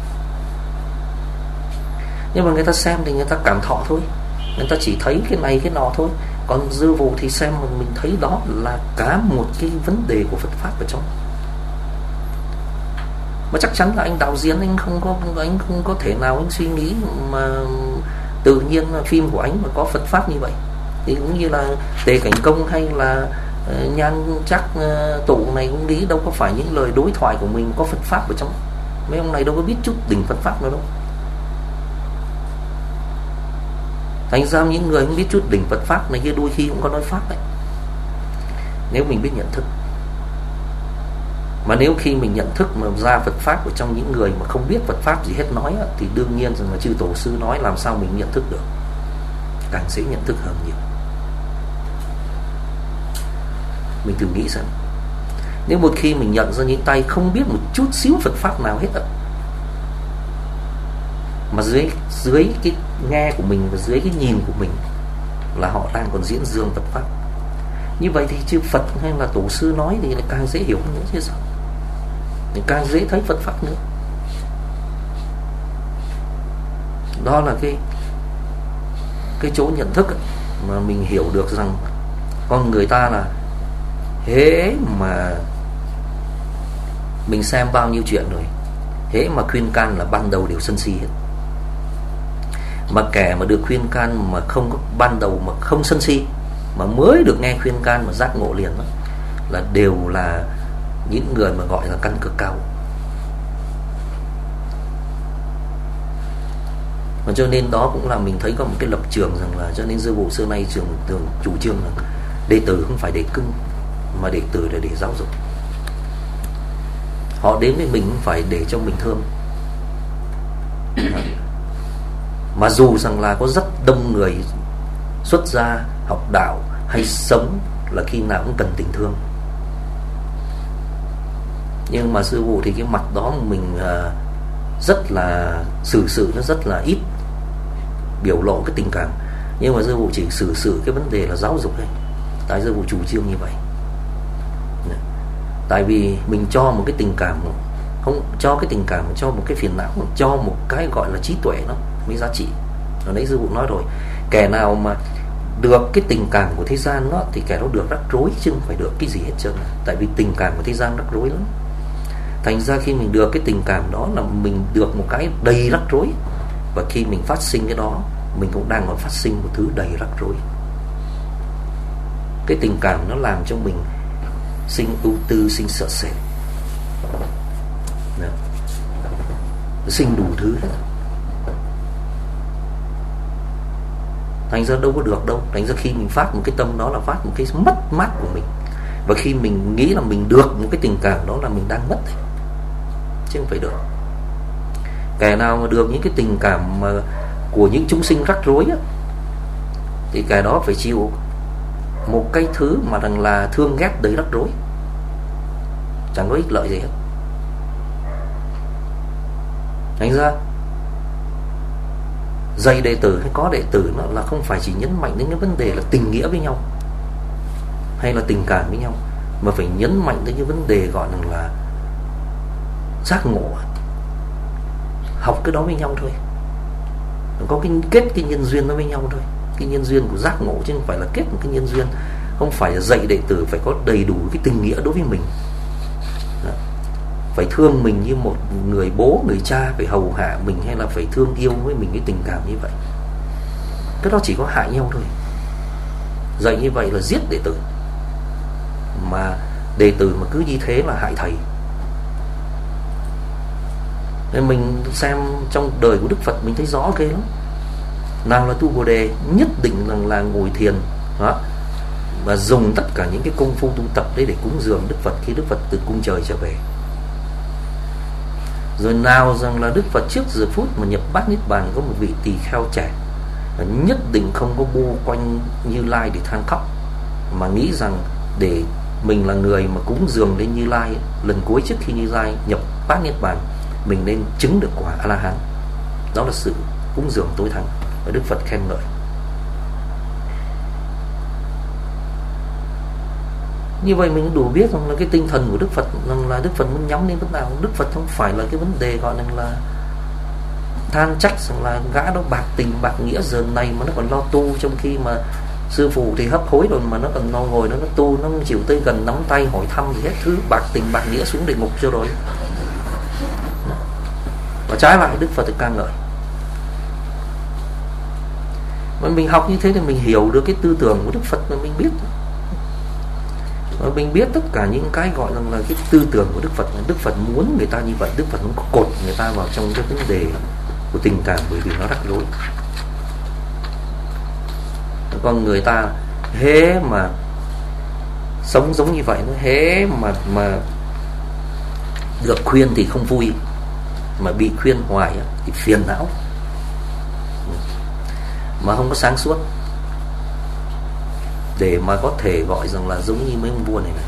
nhưng mà người ta xem thì người ta cảm thọ thôi, người ta chỉ thấy cái này cái nọ thôi. Còn dư vụ thì xem mà mình thấy đó là cả một cái vấn đề của Phật pháp ở trong. Mà chắc chắn là anh đạo diễn anh không có thể nào anh suy nghĩ mà tự nhiên phim của anh mà có Phật pháp như vậy. Thì cũng như là Tề Cảnh Công hay là Nhan Chắc Tụ này cũng nghĩ đâu có phải những lời đối thoại của mình có Phật pháp ở trong. Mấy ông này đâu có biết chút đỉnh Phật pháp nữa đâu. Thành ra những người không biết chút đỉnh Phật pháp này kia đôi khi cũng có nói pháp đấy, nếu mình biết nhận thức. Mà nếu khi mình nhận thức mà ra Phật pháp ở trong những người mà không biết Phật pháp gì hết nói thì đương nhiên rằng là chư tổ sư nói làm sao mình nhận thức được, càng dễ nhận thức hơn nhiều. Mình thử nghĩ xem, nếu một khi mình nhận ra những tay không biết một chút xíu Phật pháp nào hết á, mà dưới cái nghe của mình và dưới cái nhìn của mình là họ đang còn diễn dương Phật pháp, như vậy thì chư Phật hay là tổ sư nói thì lại càng dễ hiểu nữa chứ sao, thì càng dễ thấy Phật pháp nữa. Đó là cái chỗ nhận thức ấy, mà mình hiểu được rằng con người ta là hễ mà mình xem bao nhiêu chuyện rồi, hễ mà khuyên can là ban đầu đều sân si hết. Mà kẻ mà được khuyên can mà không có ban đầu mà không sân si, mà mới được nghe khuyên can mà giác ngộ liền đó, là đều là những người mà gọi là căn cực cao. Và cho nên đó cũng là mình thấy có một cái lập trường rằng là, cho nên Dư Bộ xưa nay thường chủ trương là đệ tử không phải để cưng, mà đệ tử là để giáo dục. Họ đến với mình không phải để cho mình thương. Mà dù rằng là có rất đông người xuất gia học đạo hay sống là khi nào cũng cần tình thương, nhưng mà sư phụ thì cái mặt đó mình rất là xử nó rất là ít biểu lộ cái tình cảm. Nhưng mà sư phụ chỉ xử cái vấn đề là giáo dục thôi. Tại sư phụ chủ trương như vậy. Tại vì mình cho một cái tình cảm, không cho cái tình cảm, cho một cái phiền não, cho một cái gọi là trí tuệ nó mới giá trị. Ở đấy sư phụ nói rồi, kẻ nào mà được cái tình cảm của thế gian đó thì kẻ đó được rắc rối, chứ không phải được cái gì hết trơn. Tại vì tình cảm của thế gian rắc rối lắm. Thành ra khi mình được cái tình cảm đó là mình được một cái đầy rắc rối. Và khi mình phát sinh cái đó, mình cũng đang còn phát sinh một thứ đầy rắc rối. Cái tình cảm nó làm cho mình sinh ưu tư, sinh sợ sệt, sinh đủ thứ hết. Thành ra đâu có được đâu. Thành ra khi mình phát một cái tâm đó là phát một cái mất mát của mình. Và khi mình nghĩ là mình được một cái tình cảm đó là mình đang mất đấy, chứ không phải được. Kẻ nào mà được những cái tình cảm mà của những chúng sinh rắc rối á, thì kẻ đó phải chịu một cái thứ mà rằng là thương ghét đầy rắc rối, chẳng có ích lợi gì hết. Thành ra dạy đệ tử hay có đệ tử nó là không phải chỉ nhấn mạnh đến cái vấn đề là tình nghĩa với nhau hay là tình cảm với nhau, mà phải nhấn mạnh đến cái vấn đề gọi là giác ngộ. Học cái đó với nhau thôi, có cái kết cái nhân duyên nó với nhau thôi, cái nhân duyên của giác ngộ, chứ không phải là kết một cái nhân duyên. Không phải là dạy đệ tử phải có đầy đủ cái tình nghĩa đối với mình. Đó. Phải thương mình như một người bố, người cha, phải hầu hạ mình, hay là phải thương yêu với mình cái tình cảm như vậy. Cái đó chỉ có hại nhau thôi. Dạy như vậy là giết đệ tử. Mà đệ tử mà cứ như thế là hại thầy. Nên mình xem trong đời của Đức Phật mình thấy rõ ghê lắm. Nào là tu Bồ Đề nhất định là ngồi thiền đó, và dùng tất cả những cái công phu tu tập đấy để cúng dường Đức Phật khi Đức Phật từ cung trời trở về. Rồi nào rằng là Đức Phật trước giờ phút mà nhập bát niết bàn có một vị tỳ kheo trẻ, nhất định không có bu quanh Như Lai để than khóc, mà nghĩ rằng để mình là người mà cúng dường lên Như Lai lần cuối trước khi Như Lai nhập bát niết bàn, mình nên chứng được quả A La Hán. Đó là sự cúng dường tối thắng và Đức Phật khen ngợi. Như vậy mình đủ biết rằng là cái tinh thần của Đức Phật rằng là Đức Phật muốn nhắm đến vấn nào. Đức Phật không phải là cái vấn đề gọi là than trách rằng là gã đó bạc tình bạc nghĩa giờ này mà nó còn lo tu, trong khi mà sư phụ thì hấp hối rồi mà nó còn ngồi nó tu, nó chịu tới gần nắm tay hỏi thăm gì hết, thứ bạc tình bạc nghĩa xuống địa ngục cho rồi. Và trái lại Đức Phật thì ca ngợi. Mà mình học như thế thì mình hiểu được cái tư tưởng của Đức Phật, mà mình biết. Và mình biết tất cả những cái gọi là cái tư tưởng của Đức Phật. Đức Phật muốn người ta như vậy, Đức Phật muốn cột người ta vào trong cái vấn đề của tình cảm, bởi vì nó rắc rối. Còn người ta hễ mà sống giống như vậy, nó hễ mà được khuyên thì không vui, mà bị khuyên hoài thì phiền não, mà không có sáng suốt để mà có thể gọi rằng là giống như mấy ông vua này.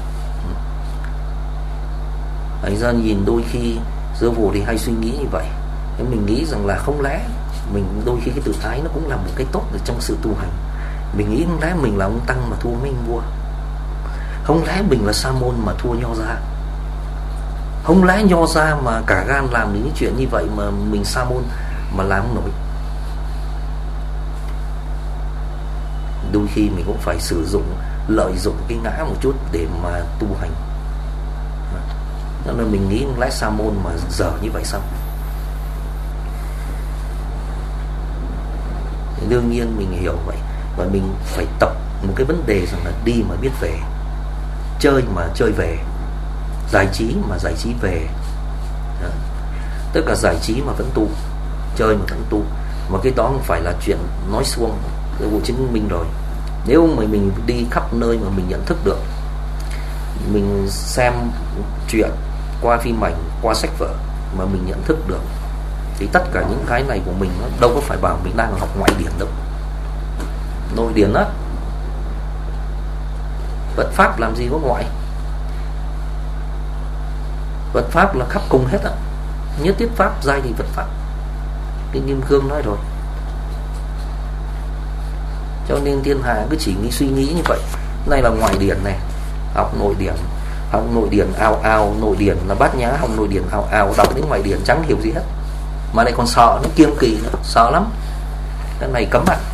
Thành ra nhìn đôi khi sư phụ thì hay suy nghĩ như vậy. Nên mình nghĩ rằng là không lẽ mình đôi khi cái tự ái nó cũng là một cái tốt ở trong sự tu hành. Mình nghĩ không lẽ mình là ông tăng mà thua mấy ông vua, không lẽ mình là sa môn mà thua nho gia, không lẽ nho gia mà cả gan làm những chuyện như vậy mà mình sa môn mà làm không nổi. Đôi khi mình cũng phải sử dụng, lợi dụng cái ngã một chút để mà tu hành. Nên là mình nghĩ lẽ sa môn mà dở như vậy sao? Thì đương nhiên mình hiểu vậy. Và mình phải tập một cái vấn đề rằng là đi mà biết về, chơi mà chơi về, giải trí mà giải trí về. Tất cả giải trí mà vẫn tu, chơi mà vẫn tu. Mà cái đó không phải là chuyện nói suông, cái vụ chứng minh rồi. Nếu mà mình đi khắp nơi mà mình nhận thức được, mình xem chuyện qua phim ảnh, qua sách vở mà mình nhận thức được, thì tất cả những cái này của mình nó đâu có phải bảo mình đang học ngoại điển đâu. Nội điển á, Phật pháp làm gì có ngoại. Phật pháp là khắp cùng hết á. Nhất thiết pháp giai thì Phật pháp, Kinh Kim Cương nói rồi. Cho nên thiên hạ cứ chỉ suy nghĩ như vậy. Này là ngoại điển này, học nội điển ao ao, nội điển là bát nhã, học nội điển ao ao, đọc đến ngoại điển chẳng hiểu gì hết, mà lại còn sợ, nó kiêng kỵ nữa, sợ lắm. Cái này cấm ạ.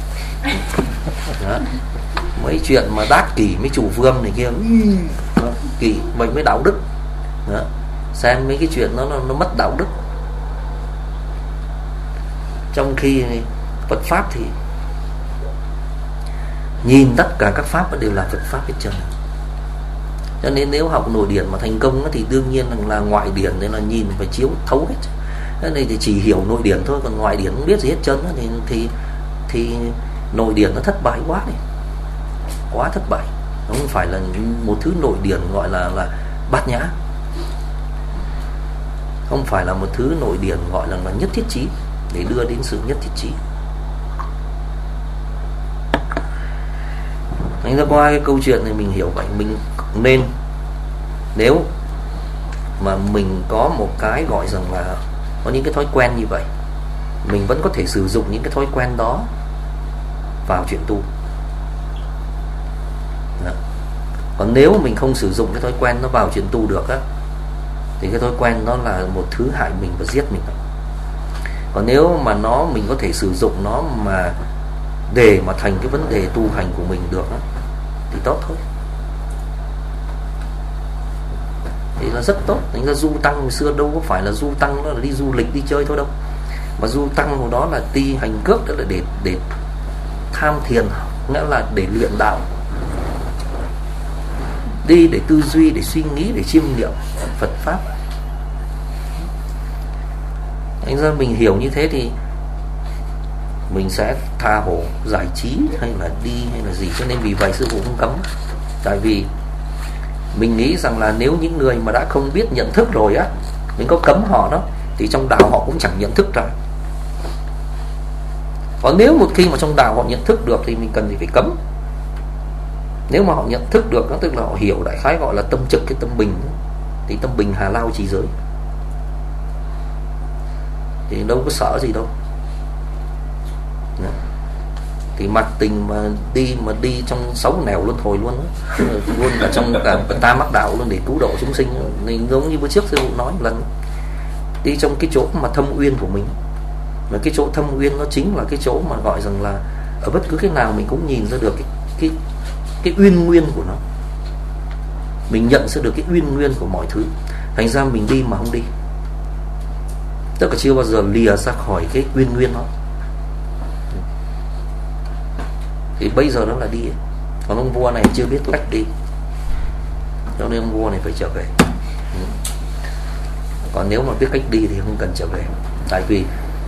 Mấy chuyện mà đát kỷ mấy chủ vương này kia, kỷ mình mới đạo đức. Đó. Xem mấy cái chuyện nó mất đạo đức. Trong khi Phật pháp thì nhìn tất cả các pháp đều là Phật pháp hết trơn. Cho nên nếu học nội điển mà thành công thì đương nhiên là ngoại điển nên là nhìn phải chiếu thấu hết. Cái này thì chỉ hiểu nội điển thôi, còn ngoại điển không biết gì hết trơn thì nội điển nó thất bại quá này, quá thất bại. Nó không phải là một thứ nội điển gọi là bát nhã, không phải là một thứ nội điển gọi là nhất thiết chí để đưa đến sự nhất thiết chí. Thành ra qua cái câu chuyện này mình hiểu vậy. Mình nên, nếu mà mình có một cái gọi rằng là có những cái thói quen như vậy, mình vẫn có thể sử dụng những cái thói quen đó vào chuyện tu. Đó. Còn nếu mình không sử dụng cái thói quen nó vào chuyện tu được á, thì cái thói quen nó là một thứ hại mình và giết mình. Còn nếu mà mình có thể sử dụng nó mà để mà thành cái vấn đề tu hành của mình được á, thì tốt thôi, thì là rất tốt. Thành ra du tăng hồi xưa đâu có phải là du tăng nó là đi du lịch đi chơi thôi đâu, mà du tăng hồi đó là đi hành cước, đó là để tham thiền, nghĩa là để luyện đạo, đi để tư duy, để suy nghĩ, để chiêm nghiệm Phật pháp. Thành ra mình hiểu như thế thì mình sẽ tha hồ giải trí hay là đi hay là gì. Cho nên vì vậy sư phụ không cấm. Tại vì mình nghĩ rằng là nếu những người mà đã không biết nhận thức rồi á, mình có cấm họ đó thì trong đạo họ cũng chẳng nhận thức ra. Còn nếu một khi mà trong đạo họ nhận thức được thì mình cần gì phải cấm. Nếu mà họ nhận thức được đó, tức là họ hiểu đại khái gọi là tâm trực, cái tâm bình, thì tâm bình hà lao trì giới, thì đâu có sợ gì đâu. Đó. Thì mặc tình mà đi trong 6 nẻo luân hồi luôn đó. Luôn cả trong cả tam mắc đạo luôn để cứu độ chúng sinh. Nên giống như bữa trước sư phụ nói một lần, đi trong cái chỗ mà thâm uyên của mình. Và cái chỗ thâm uyên nó chính là cái chỗ mà gọi rằng là ở bất cứ cái nào mình cũng nhìn ra được cái uyên nguyên của nó. Mình nhận ra được cái uyên nguyên của mọi thứ. Thành ra mình đi mà không đi, tức là chưa bao giờ lìa ra khỏi cái uyên nguyên đó. Thì bây giờ nó là đi. Còn ông vua này chưa biết cách đi, cho nên ông vua này phải trở về. Còn nếu mà biết cách đi thì không cần trở về. Tại vì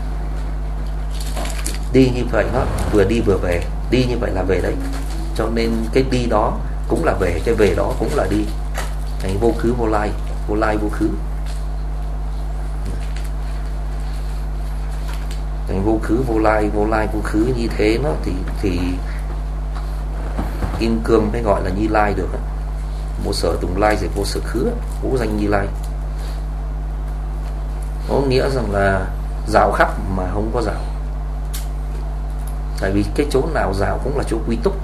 đi như vậy nó vừa đi vừa về. Đi như vậy là về đấy. Cho nên cái đi đó cũng là về, cái về đó cũng là đi. Thành vô khứ vô lai, vô lai vô khứ. Thành vô khứ vô lai vô khứ như thế nó thì Kim Cương mới gọi là Như Lai được. Vô sở tùng lai rồi vô sở khứ, vô danh Như Lai. Có nghĩa rằng là rào khắp mà không có rào. Tại vì cái chỗ nào rào cũng là chỗ quy túc.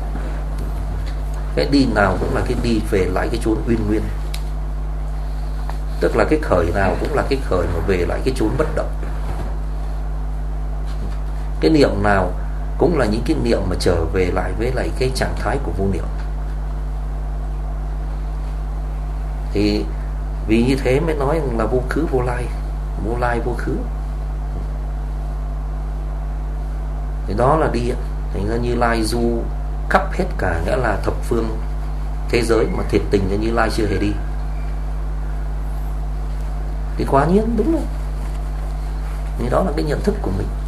Cái đi nào cũng là cái đi về lại cái chốn uyên nguyên. Tức là cái khởi nào cũng là cái khởi mà về lại cái chốn bất động. Cái niệm nào cũng là những cái niệm mà trở về lại với lại cái trạng thái của vô niệm. Thì vì như thế mới nói là vô khứ vô lai, vô lai vô khứ. Thì đó là đi. Thành ra Như Lai du khắp hết cả, nghĩa là thập phương thế giới mà thiệt tình cho Như Lai chưa hề đi. Thì quá nhiên, đúng rồi. Thì đó là cái nhận thức của mình.